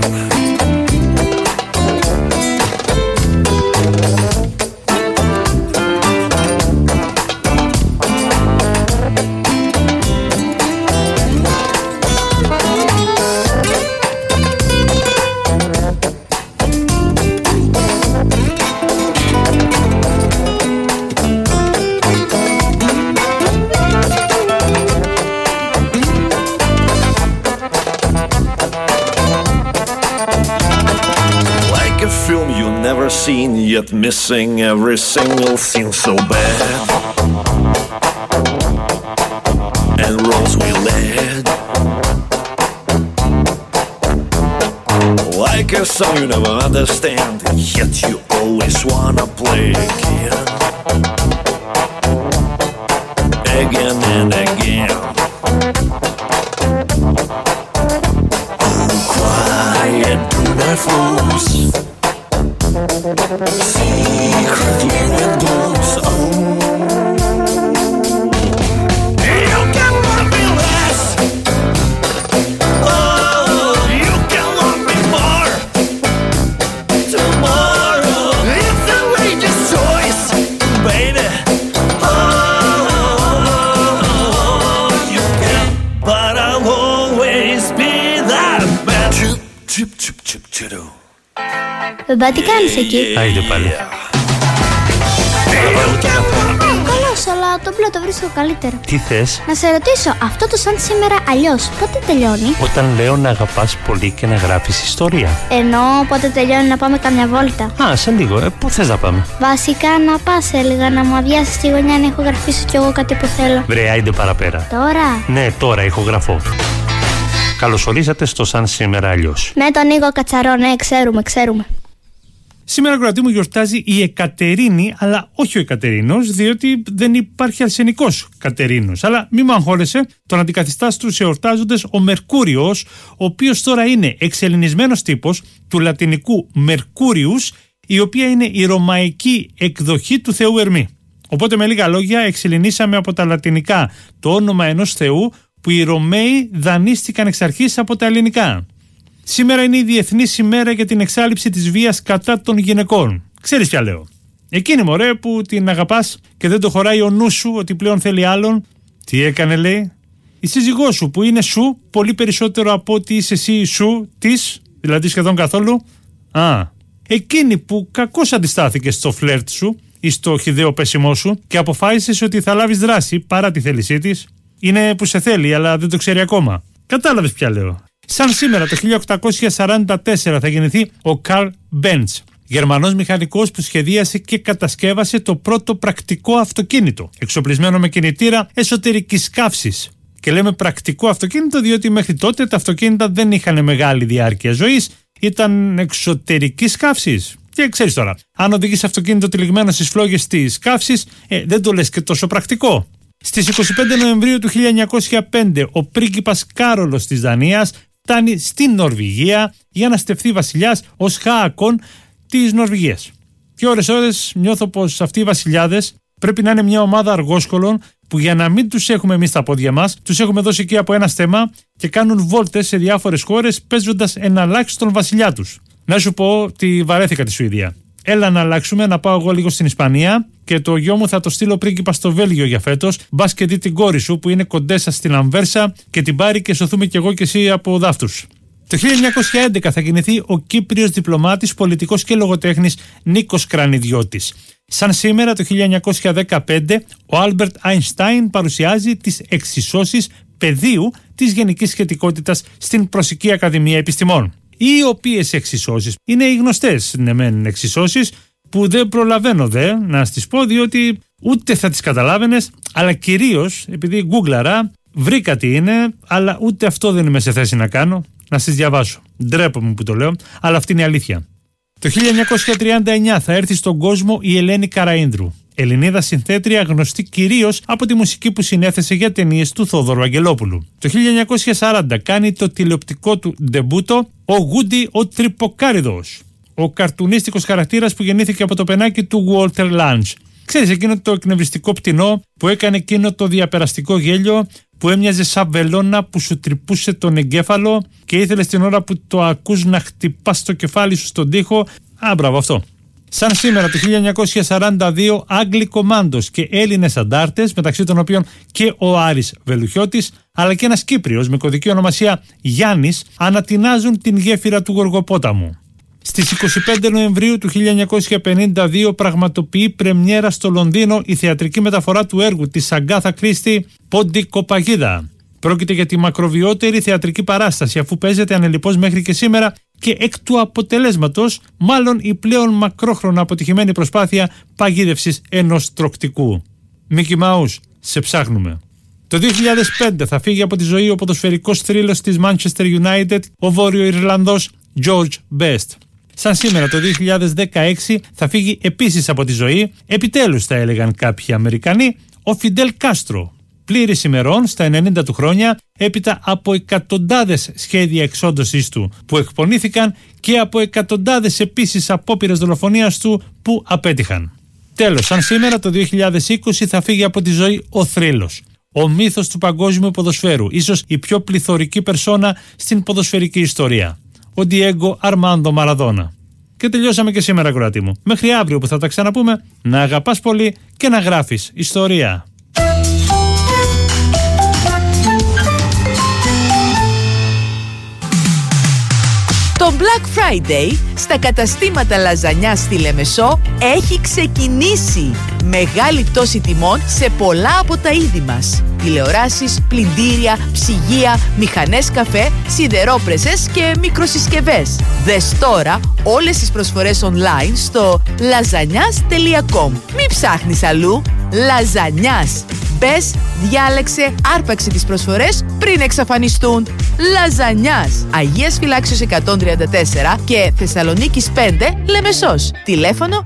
Never seen, yet missing every single scene so bad, and roles we led, like a song you never understand, yet you always wanna play again, again and again. Oh, quiet do not flows, secretly wind blows. Oh, you can love me less. Oh, you can love me more. Tomorrow, it's a lady's choice, baby. Oh, you can, but I'll always be that man. Chip, chip, chip, chip, chitto. Μπαμπά, τι κάνεις εκεί? Άιντε πάλι. Καλώς, αλλά το μπλε το βρίσκω καλύτερο. Τι θες? Να σε ρωτήσω, αυτό το σαν σήμερα αλλιώς, πότε τελειώνει? Όταν λέω να αγαπάς πολύ και να γράφεις ιστορία. Ενώ πότε τελειώνει να πάμε καμιά βόλτα? Α, σε λίγο. Πού θες να πάμε? Βασικά να πας έλεγα, να μου αδειάσεις τη γωνιά να ηχογραφήσω κι εγώ κάτι που θέλω. Βρε, άιντε παραπέρα. Τώρα? Ναι, τώρα ηχογραφώ. Καλωσορίσατε στο Σαν Σήμερα Αλλιώς. Με τον Νίκο Κατσαρό, ναι, ξέρουμε. Σήμερα, κρατή μου, γιορτάζει η Εκατερίνη, αλλά όχι ο Εκατερίνος, διότι δεν υπάρχει αρσενικός Κατερίνος. Αλλά μη μ' αγχώνεσαι, τον αντικαθιστά στους εορτάζοντες ο Μερκούριος, ο οποίος τώρα είναι εξελληνισμένος τύπος του λατινικού Mercurius, η οποία είναι η ρωμαϊκή εκδοχή του θεού Ερμή. Οπότε, με λίγα λόγια, εξελληνίσαμε από τα λατινικά το όνομα ενός θεού που οι Ρωμαίοι δανείστηκαν εξ αρχής από τα ελληνικά. Σήμερα είναι η Διεθνής ημέρα για την εξάλληψη της βίας κατά των γυναικών. Ξέρεις ποια λέω? Εκείνη μωρέ που την αγαπάς και δεν το χωράει ο νου σου ότι πλέον θέλει άλλον. Τι έκανε, λέει? Η σύζυγός σου που είναι σου πολύ περισσότερο από ότι είσαι εσύ σου της, δηλαδή σχεδόν καθόλου. Εκείνη που κακώς αντιστάθηκε στο φλερτ σου ή στο χυδαίο πέσιμό σου και αποφάσισες ότι θα λάβεις δράση παρά τη θέλησή της. Είναι που σε θέλει αλλά δεν το ξέρει ακόμα. Κατάλαβες ποια λέω? Σαν σήμερα το 1844 θα γεννηθεί ο Καρλ Μπέντς, Γερμανός μηχανικός που σχεδίασε και κατασκεύασε το πρώτο πρακτικό αυτοκίνητο, εξοπλισμένο με κινητήρα εσωτερικής καύσης. Και λέμε πρακτικό αυτοκίνητο διότι μέχρι τότε τα αυτοκίνητα δεν είχαν μεγάλη διάρκεια ζωής, ήταν εξωτερικής καύσης. Και ξέρεις τώρα, αν οδηγείς αυτοκίνητο τυλιγμένο στις φλόγες της καύσης, δεν το λες και τόσο πρακτικό. Στις 25 Νοεμβρίου του 1905 ο πρίγκιπας Κάρολος της Δανίας φτάνει στην Νορβηγία για να στεφθεί βασιλιάς ως Χάακον της Νορβηγίας. Και ώρες νιώθω πως αυτοί οι βασιλιάδες πρέπει να είναι μια ομάδα αργόσκολων που για να μην τους έχουμε εμείς στα πόδια μας, τους έχουμε δώσει εκεί από ένα στέμα και κάνουν βόλτες σε διάφορες χώρες παίζοντας εναλλάξεις βασιλιά τους. Να σου πω ότι βαρέθηκα τη Σουηδία. Έλα να αλλάξουμε, να πάω εγώ λίγο στην Ισπανία και το γιο μου θα το στείλω πρίγκιπα στο Βέλγιο για φέτος. Μπας και δει την κόρη σου που είναι κοντέσα στην Αμβέρσα και την πάρει και σωθούμε κι εγώ κι εσύ από δάφτους. Το 1911 θα γεννηθεί ο Κύπριος διπλωμάτης, πολιτικός και λογοτέχνης Νίκος Κρανιδιώτης. Σαν σήμερα το 1915 ο Άλμπερτ Αϊνστάιν παρουσιάζει τις εξισώσεις πεδίου της γενικής σχετικότητας στην Προσική Ακαδημία Επιστημών. Οι οποίες εξισώσεις είναι οι γνωστές εξισώσεις που δεν προλαβαίνω να στις πω διότι ούτε θα τις καταλάβαινες, αλλά κυρίως επειδή γκούγκλαρα βρήκα τι είναι, αλλά ούτε αυτό δεν είμαι σε θέση να κάνω, να σας διαβάσω. Ντρέπομαι που το λέω, αλλά αυτή είναι η αλήθεια. Το 1939 θα έρθει στον κόσμο η Ελένη Καραΐνδρου, Ελληνίδα συνθέτρια γνωστή κυρίως από τη μουσική που συνέθεσε για ταινίες του Θόδωρου Αγγελόπουλου. Το 1940 κάνει το τηλεοπτικό του ντεμπούτο ο Γούντι ο Τρυποκάριδος, ο καρτουνίστικος χαρακτήρας που γεννήθηκε από το πενάκι του Walter Lange. Ξέρεις εκείνο το εκνευριστικό πτηνό που έκανε εκείνο το διαπεραστικό γέλιο που έμοιαζε σαν βελόνα που σου τρυπούσε τον εγκέφαλο και ήθελες την ώρα που το ακούς να χτυπάς το κεφάλι σου στον τοίχο. Μπράβο αυτό. Σαν σήμερα το 1942 Άγγλοι κομάντος και Έλληνες αντάρτες, μεταξύ των οποίων και ο Άρης Βελουχιώτης, αλλά και ένας Κύπριος με κωδική ονομασία Γιάννης, ανατινάζουν την γέφυρα του Γοργοπόταμου. Στις 25 Νοεμβρίου του 1952 πραγματοποιεί πρεμιέρα στο Λονδίνο η θεατρική μεταφορά του έργου της Αγκάθα Κρίστη «Πόντι Κοπαγίδα». Πρόκειται για τη μακροβιότερη θεατρική παράσταση αφού παίζεται ανελιπώς μέχρι και σήμερα και εκ του αποτελέσματος μάλλον η πλέον μακρόχρονα αποτυχημένη προσπάθεια παγίδευσης ενός τροκτικού. Μίκι Μάους, σε ψάχνουμε. Το 2005 θα φύγει από τη ζωή ο ποδοσφαιρικός θρύλος της Manchester United, ο Βόρειο Ιρλανδός George Best. Σαν σήμερα το 2016 θα φύγει επίσης από τη ζωή, επιτέλους θα έλεγαν κάποιοι Αμερικανοί, ο Φιντέλ Κάστρο, πλήρης ημερών στα 90 του χρόνια, έπειτα από εκατοντάδες σχέδια εξόντωσής του που εκπονήθηκαν και από εκατοντάδες επίσης απόπειρες δολοφονίας του που απέτυχαν. Τέλος, σαν σήμερα το 2020 θα φύγει από τη ζωή ο θρύλος, ο μύθος του παγκόσμιου ποδοσφαίρου, ίσως η πιο πληθωρική περσόνα στην ποδοσφαιρική ιστορία, ο Ντιέγκο Αρμάντο Μαραδόνα. Και τελειώσαμε και σήμερα, ακροατή μου. Μέχρι αύριο που θα τα ξαναπούμε, να αγαπάς πολύ και να γράφεις ιστορία. Το Black Friday στα καταστήματα λαζανιά στη Λεμεσό έχει ξεκινήσει. Μεγάλη πτώση τιμών σε πολλά από τα είδη μας. Τηλεοράσεις, πλυντήρια, ψυγεία, μηχανές καφέ, σιδερόπρεσες και μικροσυσκευές. Δες τώρα όλες τις προσφορές online στο lazagnaz.com. Μην ψάχνεις αλλού. Λαζανιάς. Μπες, διάλεξε, άρπαξε τις προσφορές πριν εξαφανιστούν. Λαζανιάς. Αγίας Φυλάξεως 134 και Θεσσαλονίκης 5, Λεμεσός. Τηλέφωνο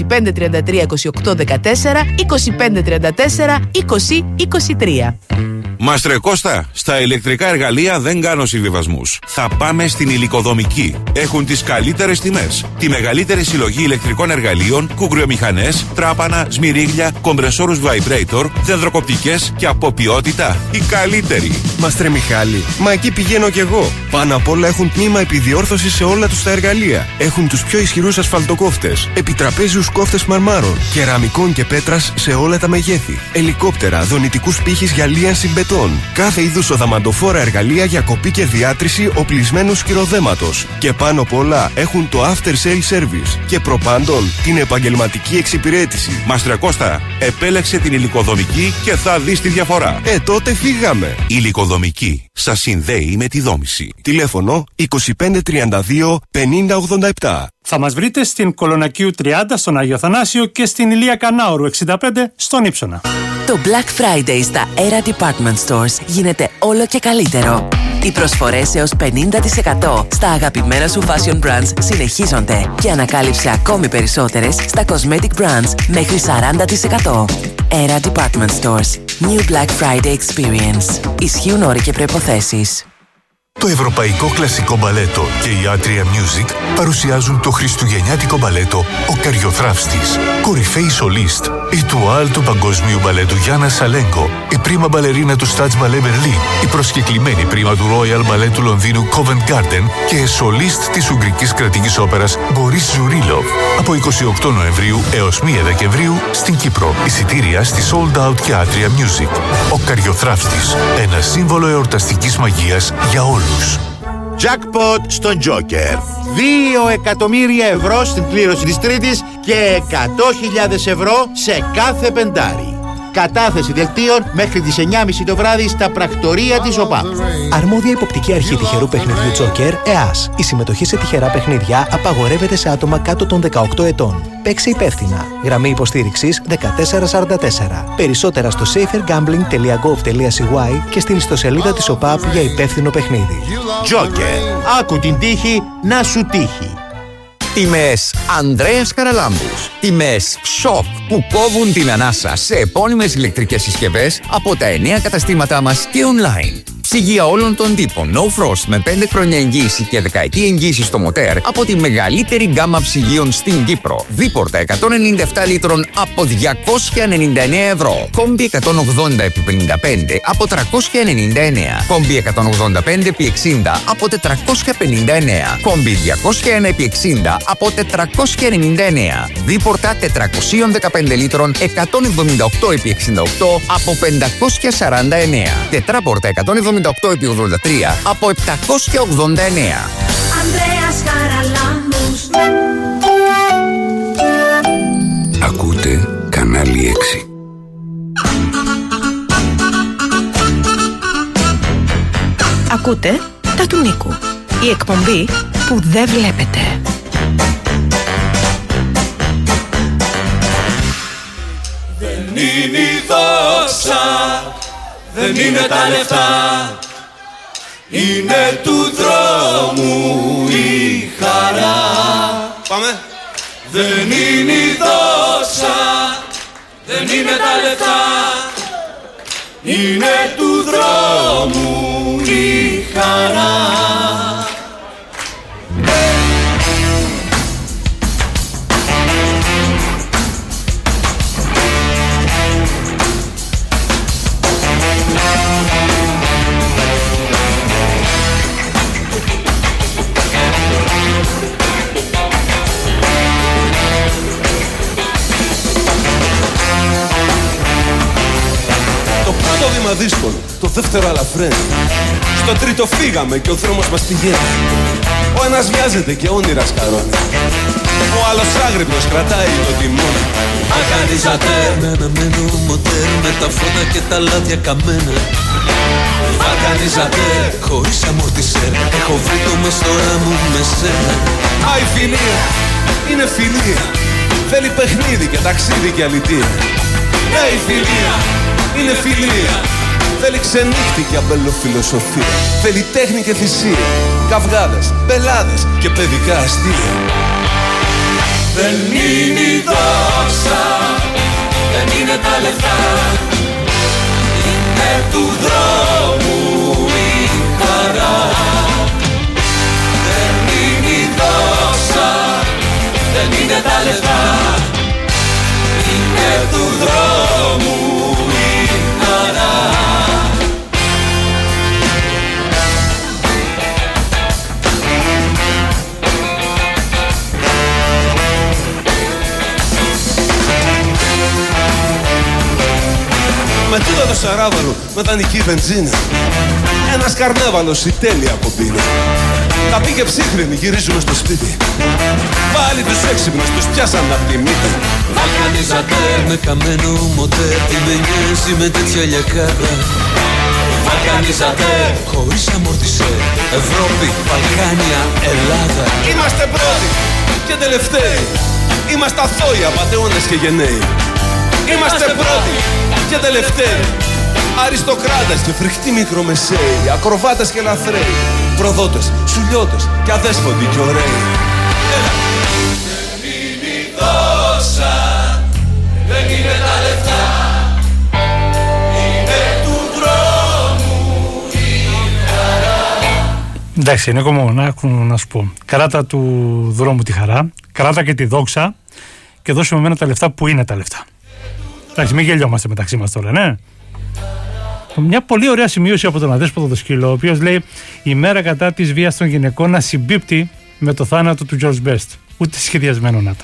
2533 28 14 2534 20 23. Μαστρε Κώστα, στα ηλεκτρικά εργαλεία δεν κάνω συμβιβασμούς. Θα πάμε στην Υλικοδομική. Έχουν τις καλύτερες τιμές. Τη μεγαλύτερη συλλογή ηλεκτρικών εργαλείων, κουγκριομηχανές, τράπανα, σμυρίγλια, κομπρεσόρους vibrator, δεντροκοπτικές και από ποιότητα η καλύτερη. Μαστρε Μιχάλη, μα εκεί πηγαίνω κι εγώ. Πάνω απ' όλα έχουν τμήμα επιδιόρθωση σε όλα τους τα εργαλεία. Έχουν τους πιο ισχυρούς ασφαλτοκόφτες, επιτραπέζιους κόφτες μαρμάρων, κεραμικών και πέτρας σε όλα τα μεγέθη, ελικόπτερα, δονητικούς πύχης για λίανση μπετών, κάθε είδους οδαμαντοφόρα εργαλεία για κοπή και διάτρηση οπλισμένου σκυροδέματος. Και πάνω απ' όλα έχουν το after sale service και προπάντων την επαγγελματική εξυπηρέτηση. Μαστρε Κώστα, επέλεξε την Υλικοδομική και θα δεις τη διαφορά. Τότε φύγαμε. Υλικοδομική. Σας συνδέει με τη δόμηση. Τηλέφωνο 2532 5087. Θα μας βρείτε στην Κολονακίου 30 στον Άγιο Θανάσιο και στην Ηλία Κανάωρου 65 στον Ύψονα. Το Black Friday στα Era Department Stores γίνεται όλο και καλύτερο. Οι προσφορές έως 50% στα αγαπημένα σου fashion brands συνεχίζονται και ανακάλυψε ακόμη περισσότερες στα cosmetic brands μέχρι 40%. Era Department Stores. New Black Friday Experience. Ισχύουν όροι και προϋποθέσεις. Το Ευρωπαϊκό Κλασικό Μπαλέτο και η Atria Music παρουσιάζουν το χριστουγεννιάτικο μπαλέτο «Ο Καριοθράφστης». Κορυφαίοι σολίστ, η τουάλ του παγκοσμίου μπαλέτου Γιάννα Σαλέγκο, η πρίμα μπαλερίνα του Stats Ballet Berlin, η προσκεκλημένη πρίμα του Royal Ballet του Λονδίνου Covent Garden και η σολίστ της Ουγγρικής Κρατικής Όπερας Μπορίς Ζουρίλοβ. Από 28 Νοεμβρίου έως 1 Δεκεμβρίου στην Κύπρο. Εισιτήρια στη Sold Out και Atria Music. Ο Καριοθράφστης, ένα σύμβολο εορταστικής μαγείας για όλους. Jackpot στο Joker. 2 εκατομμύρια ευρώ στην κλήρωση της Τρίτης και 100.000 ευρώ σε κάθε πεντάρι. Κατάθεση δελτίων μέχρι τις 9.30 το βράδυ στα πρακτορία της ΟΠΑΠ. Αρμόδια υποπτική αρχή τυχερού παιχνιδιού Joker, ΕΑΣ. Η συμμετοχή σε τυχερά παιχνίδια απαγορεύεται σε άτομα κάτω των 18 ετών. Παίξε υπεύθυνα. Γραμμή υποστήριξης 1444. Περισσότερα στο safergambling.gov.cy και στην ιστοσελίδα της ΟΠΑΠ για υπεύθυνο παιχνίδι. Joker. Άκου την τύχη να σου τύχει. Τιμές Ανδρέας Καραλάμπους. Τιμές Shop που κόβουν την ανάσα σε επώνυμες ηλεκτρικές συσκευές από τα 9 καταστήματά μας και online. Ψυγεία όλων των τύπων No Frost με 5 χρόνια εγγύηση και δεκαετή εγγύηση στο μοτέρ από τη μεγαλύτερη γκάμα ψυγείων στην Κύπρο. Δίπορτα 197 λίτρων από 299 ευρώ. Κόμπι 180x55 από 399. Κόμπι 185x60 από 459. Κόμπι 201x60 από 499. Δίπορτα 415 λίτρων 178x68 από 549. Τετράπορτα 178x83 από 789. Ανδρέας Καραλάμπους. Ακούτε κανάλι 6. Ακούτε τα του Νίκου. Η εκπομπή που δεν βλέπετε. Δεν είναι η δόξα, δεν είναι τα λεφτά, είναι του δρόμου η χαρά. Πάμε. Δεν είναι η δόξα, δεν είναι τα λεφτά, είναι του δρόμου η χαρά. Δύσκολο, το δεύτερο αλαφραίνει. Στο τρίτο φύγαμε και ο δρόμος μας πηγαίνει. Ο ένας βιάζεται και όνειρα σκαρώνει. Ο άλλος άγρυπνος κρατάει το τιμόνι. Βαλκανίζατε με αναμένο μοτέρ, με τα φώτα και τα λάδια καμένα. Βαλκανίζατε χωρίς αμορτισέρ, έχω βρει το μεστορά μου με σένα. Α, η φιλία είναι φιλία, θέλει παιχνίδι και ταξίδι και αλητία. Ναι, η φιλία είναι φιλία, θέλει ξενύχτη και αμπελοφιλοσοφία. Θέλει τέχνη και θυσία, καυγάδες, πελάδες και παιδικά αστεία. Δεν είναι η δόξα, δεν είναι τα λεφτά, είναι του του δρόμου η χαρά. Δεν είναι η δόξα, δεν είναι τα λεφτά, είναι του δρόμου η χαρά. Με τούτα το σαράβαλο, με δανεική βενζίνα, ένας καρνάβαλος η τέλεια κομπίνα. Τα πήγε ψύχρεμοι, γυρίζουμε στο σπίτι. Πάλι τους έξυπνους τους πιάσαν απ' τη μύτη. Βαλκανίζατε με καμένο μοτέρ, τι με νοιάζει με τέτοια λιακάδα. Βαλκανίζατε χωρίς αμορτισέ, Ευρώπη, Βαλκάνια, Ελλάδα. Είμαστε πρώτοι και τελευταίοι, είμαστε αθώοι, απατεώνες και γενναίοι. Είμαστε πρώτοι και τελευταίοι, αριστοκράτες και φρικτοί μικρομεσαίοι, ακροβάτες και λαθρέοι, προδότες, σουλιώτες και αδέσποτοι και ωραίοι. Δεν είναι η δόξα, δεν είναι τα λεφτά, είναι του δρόμου η χαρά. Εντάξει, Νίκο μου, να σου πω. Κράτα του δρόμου τη χαρά, κράτα και τη δόξα και δώσε με μένα τα λεφτά που είναι τα λεφτά. Εντάξει, μην γελιόμαστε μεταξύ μας τώρα, ναι. Μια πολύ ωραία σημείωση από τον Αδέσποτο το Σκύλο, ο οποίος λέει: η μέρα κατά της βίας των γυναικών να συμπίπτει με το θάνατο του George Best. Ούτε σχεδιασμένο να ήταν.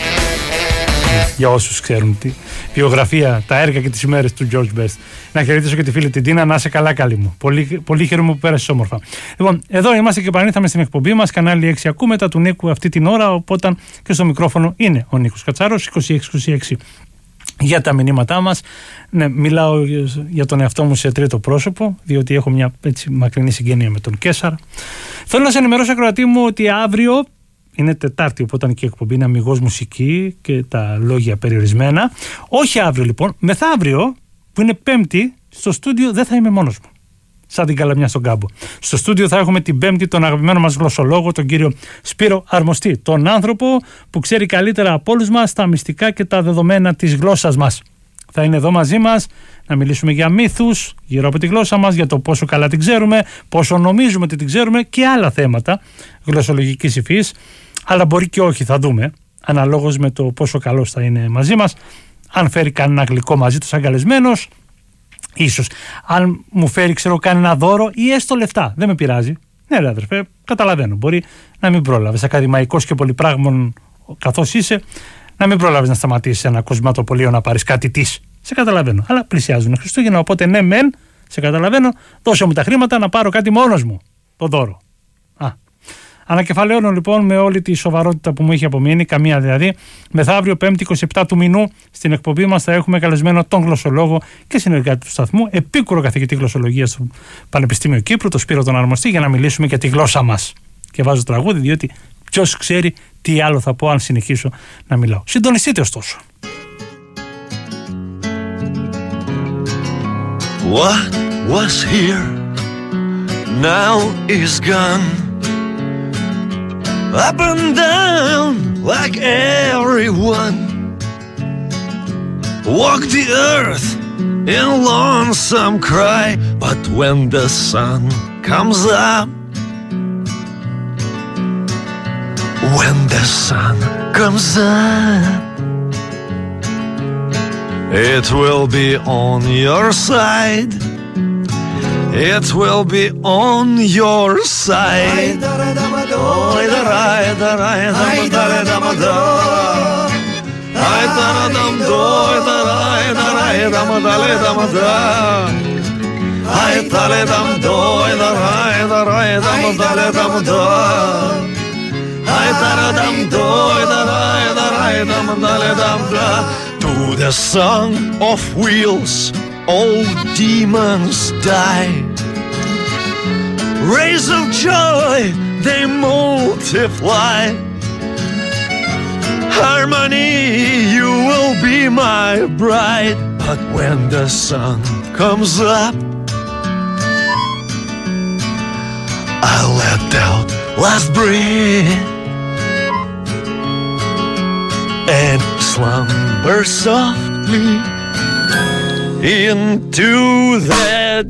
Για όσους ξέρουν τη βιογραφία, τα έργα και τις ημέρες του George Best. Να χαιρετήσω και τη φίλη την Τίνα, να είσαι καλά, καλή μου. Πολύ χαίρομαι που πέρασες όμορφα. Λοιπόν, εδώ είμαστε και επανήλθαμε στην εκπομπή μας, κανάλι 6. Ακούμε τα του Νίκου αυτή την ώρα, οπότε και στο μικρόφωνο είναι ο Νίκος Κατσάρος, 2626. Για τα μηνύματά μας. Ναι, μιλάω για τον εαυτό μου σε τρίτο πρόσωπο, διότι έχω μια έτσι μακρινή συγγένεια με τον Κέσσαρα. Θέλω να σε ενημερώσω, ακροατή μου, ότι αύριο είναι Τετάρτη, οπότε και η εκπομπή είναι αμιγώς μουσική και τα λόγια περιορισμένα. Όχι αύριο λοιπόν, μεθαύριο που είναι Πέμπτη, στο στούντιο δεν θα είμαι μόνος μου. Σαν την καλαμιά στον κάμπο. Στο στούντιο θα έχουμε την Πέμπτη τον αγαπημένο μας γλωσσολόγο, τον κύριο Σπύρο Αρμοστή. Τον άνθρωπο που ξέρει καλύτερα από όλους μας τα μυστικά και τα δεδομένα της γλώσσας μας. Θα είναι εδώ μαζί μας να μιλήσουμε για μύθους γύρω από τη γλώσσα μας, για το πόσο καλά την ξέρουμε, πόσο νομίζουμε ότι την ξέρουμε και άλλα θέματα γλωσσολογικής υφής. Αλλά μπορεί και όχι, θα δούμε. Αναλόγως με το πόσο καλός θα είναι μαζί μας. Αν φέρει κανένα γλυκό μαζί του σαν καλεσμένος. Ίσως αν μου φέρει κάνει ένα δώρο ή έστω λεφτά, δεν με πειράζει. Ναι ρε αδερφέ, καταλαβαίνω, μπορεί να μην πρόλαβες ακαδημαϊκός και πολυπράγμων καθώς είσαι, να μην πρόλαβες να σταματήσεις ένα κοσματοπωλείο να πάρεις κάτι της. Σε καταλαβαίνω, αλλά πλησιάζουν Χριστούγεννα, οπότε ναι μεν, σε καταλαβαίνω, δώσε μου τα χρήματα να πάρω κάτι μόνος μου, το δώρο. Ανακεφαλαίωνω λοιπόν με όλη τη σοβαρότητα που μου είχε απομείνει, καμία δηλαδή. Μεθαύριο 5η 27 του μηνού στην εκπομπή μας θα έχουμε καλεσμένο τον γλωσσολόγο και συνεργάτη του σταθμού, επίκουρο καθηγητή γλωσσολογίας του Πανεπιστήμιου Κύπρου, τον Σπύρο τον Αρμοστή, για να μιλήσουμε για τη γλώσσα μας. Και βάζω τραγούδι, διότι ποιος ξέρει τι άλλο θα πω αν συνεχίσω να μιλάω. Συντονιστείτε ωστόσο. What was here now is gone. Up and down like everyone. Walk the earth in lonesome cry. But when the sun comes up, when the sun comes up, it will be on your side. It will be on your side. To the song of wheels all demons die. Rays of joy, they multiply. Harmony, you will be my bride. But when the sun comes up, I'll let out last breath and slumber softly into the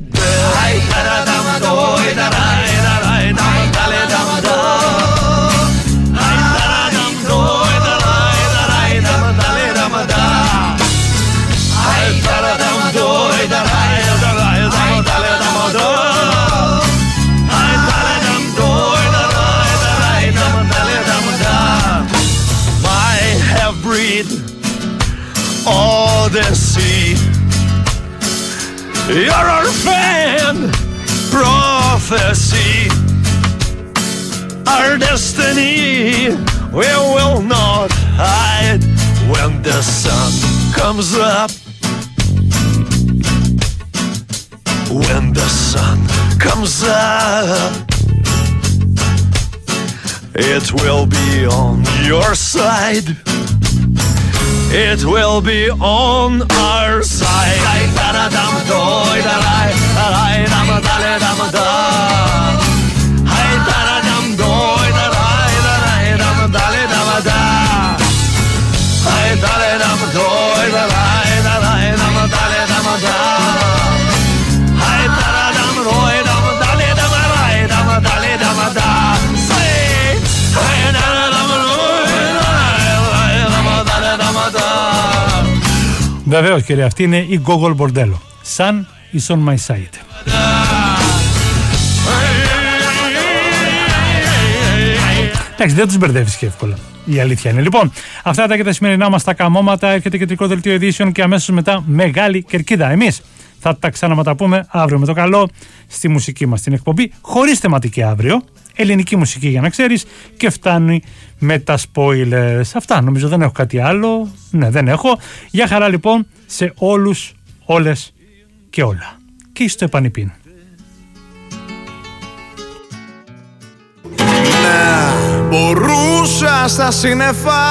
Odyssey, your orphan prophecy, our destiny we will not hide when the sun comes up. When the sun comes up, it will be on your side. It will be on our side. Βεβαίως, κύριε, αυτή είναι η Gogol Bordello. Sun is on my side. Εντάξει, δεν τους μπερδεύεις και εύκολα. Η αλήθεια είναι. Λοιπόν, αυτά τα και τα σημερινά μας τα καμώματα. Έρχεται κεντρικό δελτίο ειδήσεων και αμέσως μετά Μεγάλη Κερκίδα. Εμείς θα τα ξαναματαπούμε αύριο με το καλό στη μουσική μας την εκπομπή. Χωρίς θεματική αύριο. Ελληνική μουσική, για να ξέρεις, και φτάνει με τα spoilers. Αυτά, νομίζω, δεν έχω κάτι άλλο. Ναι, δεν έχω. Γεια χαρά λοιπόν σε όλους, όλες και όλα. Και στο επανυπήν. Να μπορούσα στα σύννεφα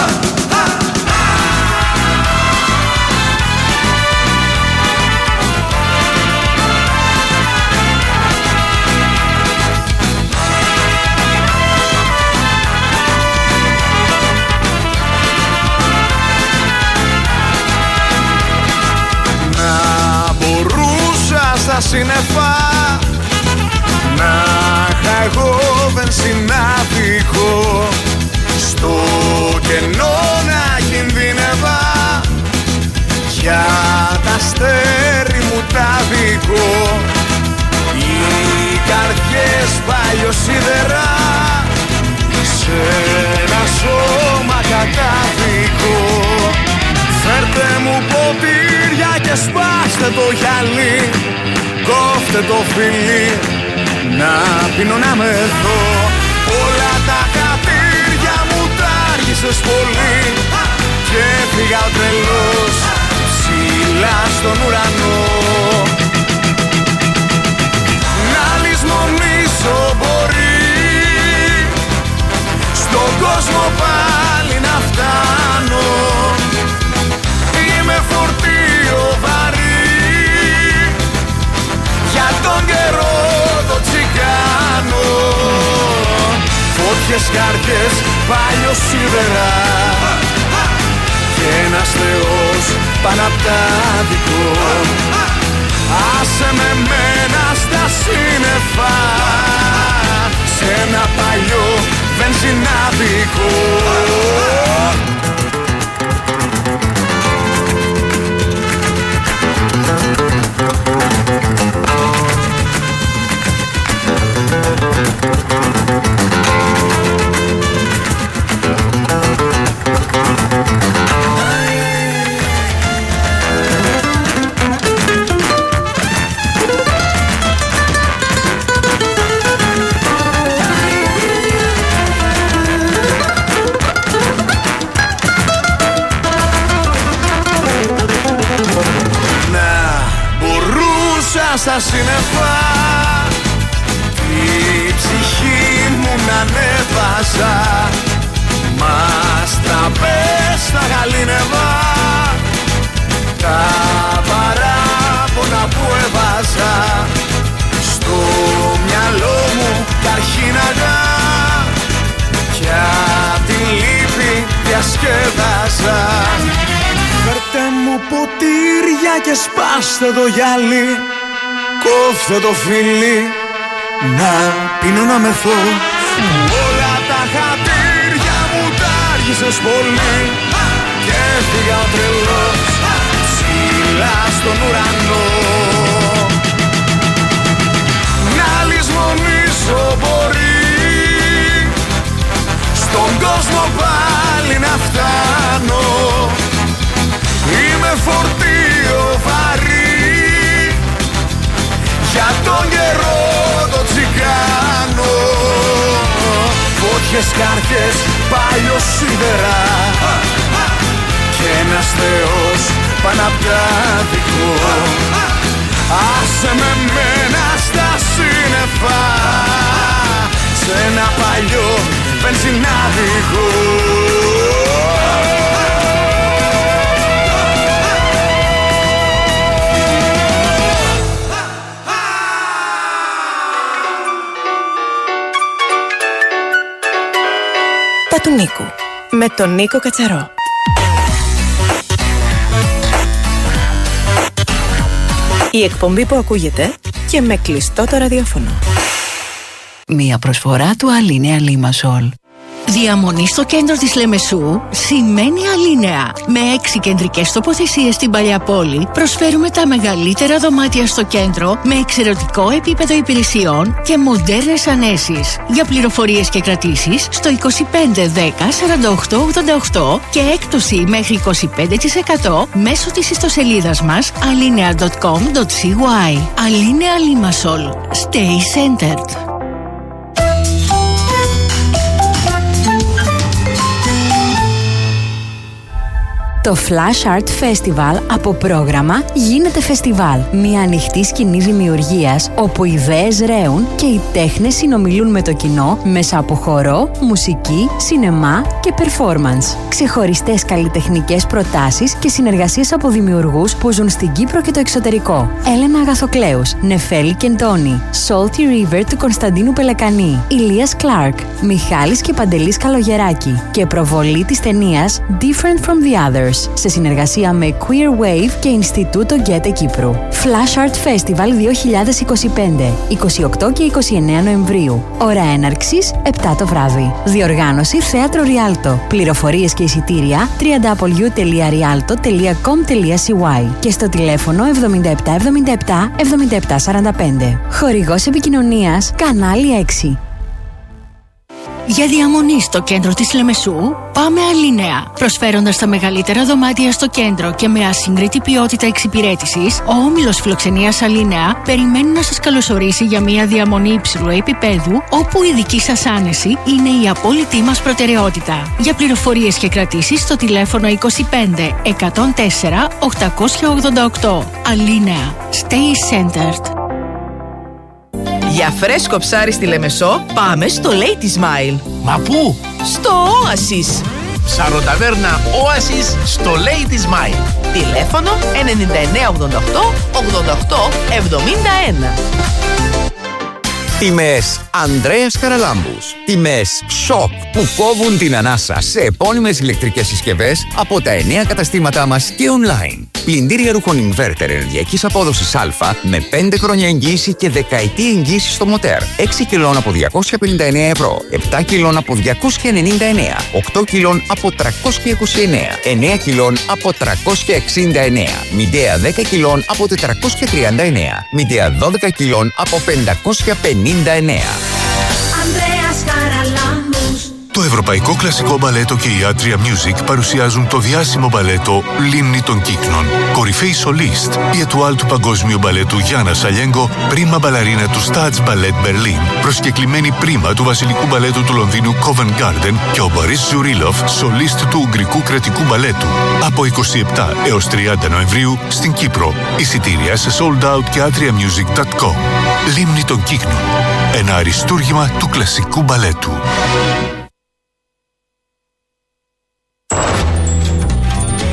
στα σύννεφα να είχα εγώ βενζινάδικο στο κενό να κινδύνευα για τα αστέρι μου τα δικό οι καρδιές παλιοσίδερα σε ένα σώμα κατάδικο. Φέρτε μου ποτήρια και σπάστε το γυαλί, κόφτε το φιλί, να πίνω να με δω. Όλα τα χατήρια μου τα άργησες πολύ και έφυγα ο τρελός ψηλά στον ουρανό. Να λησμονήσω μπορεί στον κόσμο πάλι να φτάνω. Είμαι φορτίο βαρύ για τον καιρό το τσικάνο. Φώτιες, καρδιές, παλιοσίδερα και ένας θεός πάνω απ' τα δικό. Άσε με μένα στα σύννεφα σε ένα παλιό βενζινάδικο. Στα σύννεφα η ψυχή μου να ανέβαζα, μας τραπές τα γαλήνευα, τα παράπονα που έβαζα στο μυαλό μου καρχίναγα κι απ' τη λύπη διασκέδαζα. Φέρτε μου μου ποτήρια και σπάστε το γυάλι. Κόφτε το φίλι, να πίνω να μεθώ. Όλα τα χατήρια μου τα άργησες πολύ. Και έφυγα ο τρελός ψηλά στον ουρανό. Να λησμονήσω μπορεί, στον κόσμο πάλι να φτάνω. Είμαι φορτίο βαρύ για τον καιρό το τσιγκάνο. Φώτιες, κάρτες, πάλιο σίδερα και ένας θεός πάνω απ' τα δικό. Άσε με μένα στα σύννεφα, σε ένα παλιό βενζινάδικο. Τα του Νίκου, με τον Νίκο Κατσαρό. Η εκπομπή που ακούγεται και με κλειστό το ραδιόφωνο. Μία προσφορά του Αλίνεα Λίμασολ. Διαμονή στο κέντρο της Λεμεσού σημαίνει Αλίνεα. Με 6 κεντρικές τοποθεσίες στην παλιά πόλη, προσφέρουμε τα μεγαλύτερα δωμάτια στο κέντρο με εξαιρετικό επίπεδο υπηρεσιών και μοντέρνες ανέσεις. Για πληροφορίες και κρατήσεις στο 25 10 48 88 και έκπτωση μέχρι 25% μέσω της ιστοσελίδας μας alinea.com.cy. Αλίνεα Λίμασολ. Stay centered. Το Flash Art Festival από πρόγραμμα γίνεται φεστιβάλ. Μια ανοιχτή σκηνή δημιουργίας όπου ιδέες ρέουν και οι τέχνες συνομιλούν με το κοινό μέσα από χορό, μουσική, σινεμά και performance. Ξεχωριστές καλλιτεχνικές προτάσεις και συνεργασίες από δημιουργούς που ζουν στην Κύπρο και το εξωτερικό. Έλενα Αγαθοκλέους, Νεφέλη Κεντώνη, Salty River του Κωνσταντίνου Πελεκανή, Ηλίας Κλάρκ, Μιχάλης και Παντελής Καλογεράκη και προβολή της ταινίας Different from the Others σε συνεργασία με Queer Wave και Ινστιτούτο Γκέτε Κύπρου. Flash Art Festival 2025, 28 και 29 Νοεμβρίου. Ώρα έναρξης 7 το βράδυ. Διοργάνωση Θέατρο Ριάλτο. Πληροφορίες και εισιτήρια www.rialto.com.cy και στο τηλέφωνο 7777 7745. Χορηγός επικοινωνίας Κανάλι 6. Για διαμονή στο κέντρο της Λεμεσού, πάμε Αλίνεα. Προσφέροντας τα μεγαλύτερα δωμάτια στο κέντρο και με ασύγκριτη ποιότητα εξυπηρέτησης, ο όμιλος φιλοξενίας Αλίνεα περιμένει να σας καλωσορίσει για μια διαμονή υψηλού επίπεδου, όπου η δική σας άνεση είναι η απόλυτη μας προτεραιότητα. Για πληροφορίες και κρατήσεις στο τηλέφωνο 25 104 888. Αλίνεα. Stay centered. Για φρέσκο ψάρι στη Λεμεσό, πάμε στο Lady Smile. Μα πού? Στο Oasis. Ψαροταβέρνα Oasis στο Lady Smile. Τηλέφωνο 9988 88 71. Τιμές Ανδρέας Καραλάμπους. Τιμές σοκ που κόβουν την ανάσα σε επώνυμες ηλεκτρικές συσκευές από τα 9 καταστήματά μας και online. Πλυντήρια ρούχων inverter ενεργειακής απόδοσης Α με 5 χρόνια εγγύηση και δεκαετή εγγύηση στο μοτέρ. 6 κιλών από 259 ευρώ, 7 κιλών από 299, 8 κιλών από 329, 9 κιλών από 369, Midea 10 κιλών από 439, Midea 12 κιλών από 559. Το Ευρωπαϊκό Κλασικό Μπαλέτο και η Atria Music παρουσιάζουν το διάσημο μπαλέτο «Λίμνη των Κύκνων». Κορυφαίοι σολίστ, η ετουάλ του παγκόσμιου μπαλέτου Γιάννα Σαλιέγκο, πρίμα μπαλαρίνα του Stats Ballet Berlin, προσκεκλημένη πρίμα του βασιλικού μπαλέτου του Λονδίνου Covent Garden και ο Μπορίς Ζουρίλοφ, σολίστ του Ουγγρικού Κρατικού Μπαλέτου. Από 27 έως 30 Νοεμβρίου στην Κύπρο. Εισιτήρια σε sold out και atriamusic.com. Λίμνη των Κύκνων. Ένα αριστούργημα του κλασικού μπαλέτου.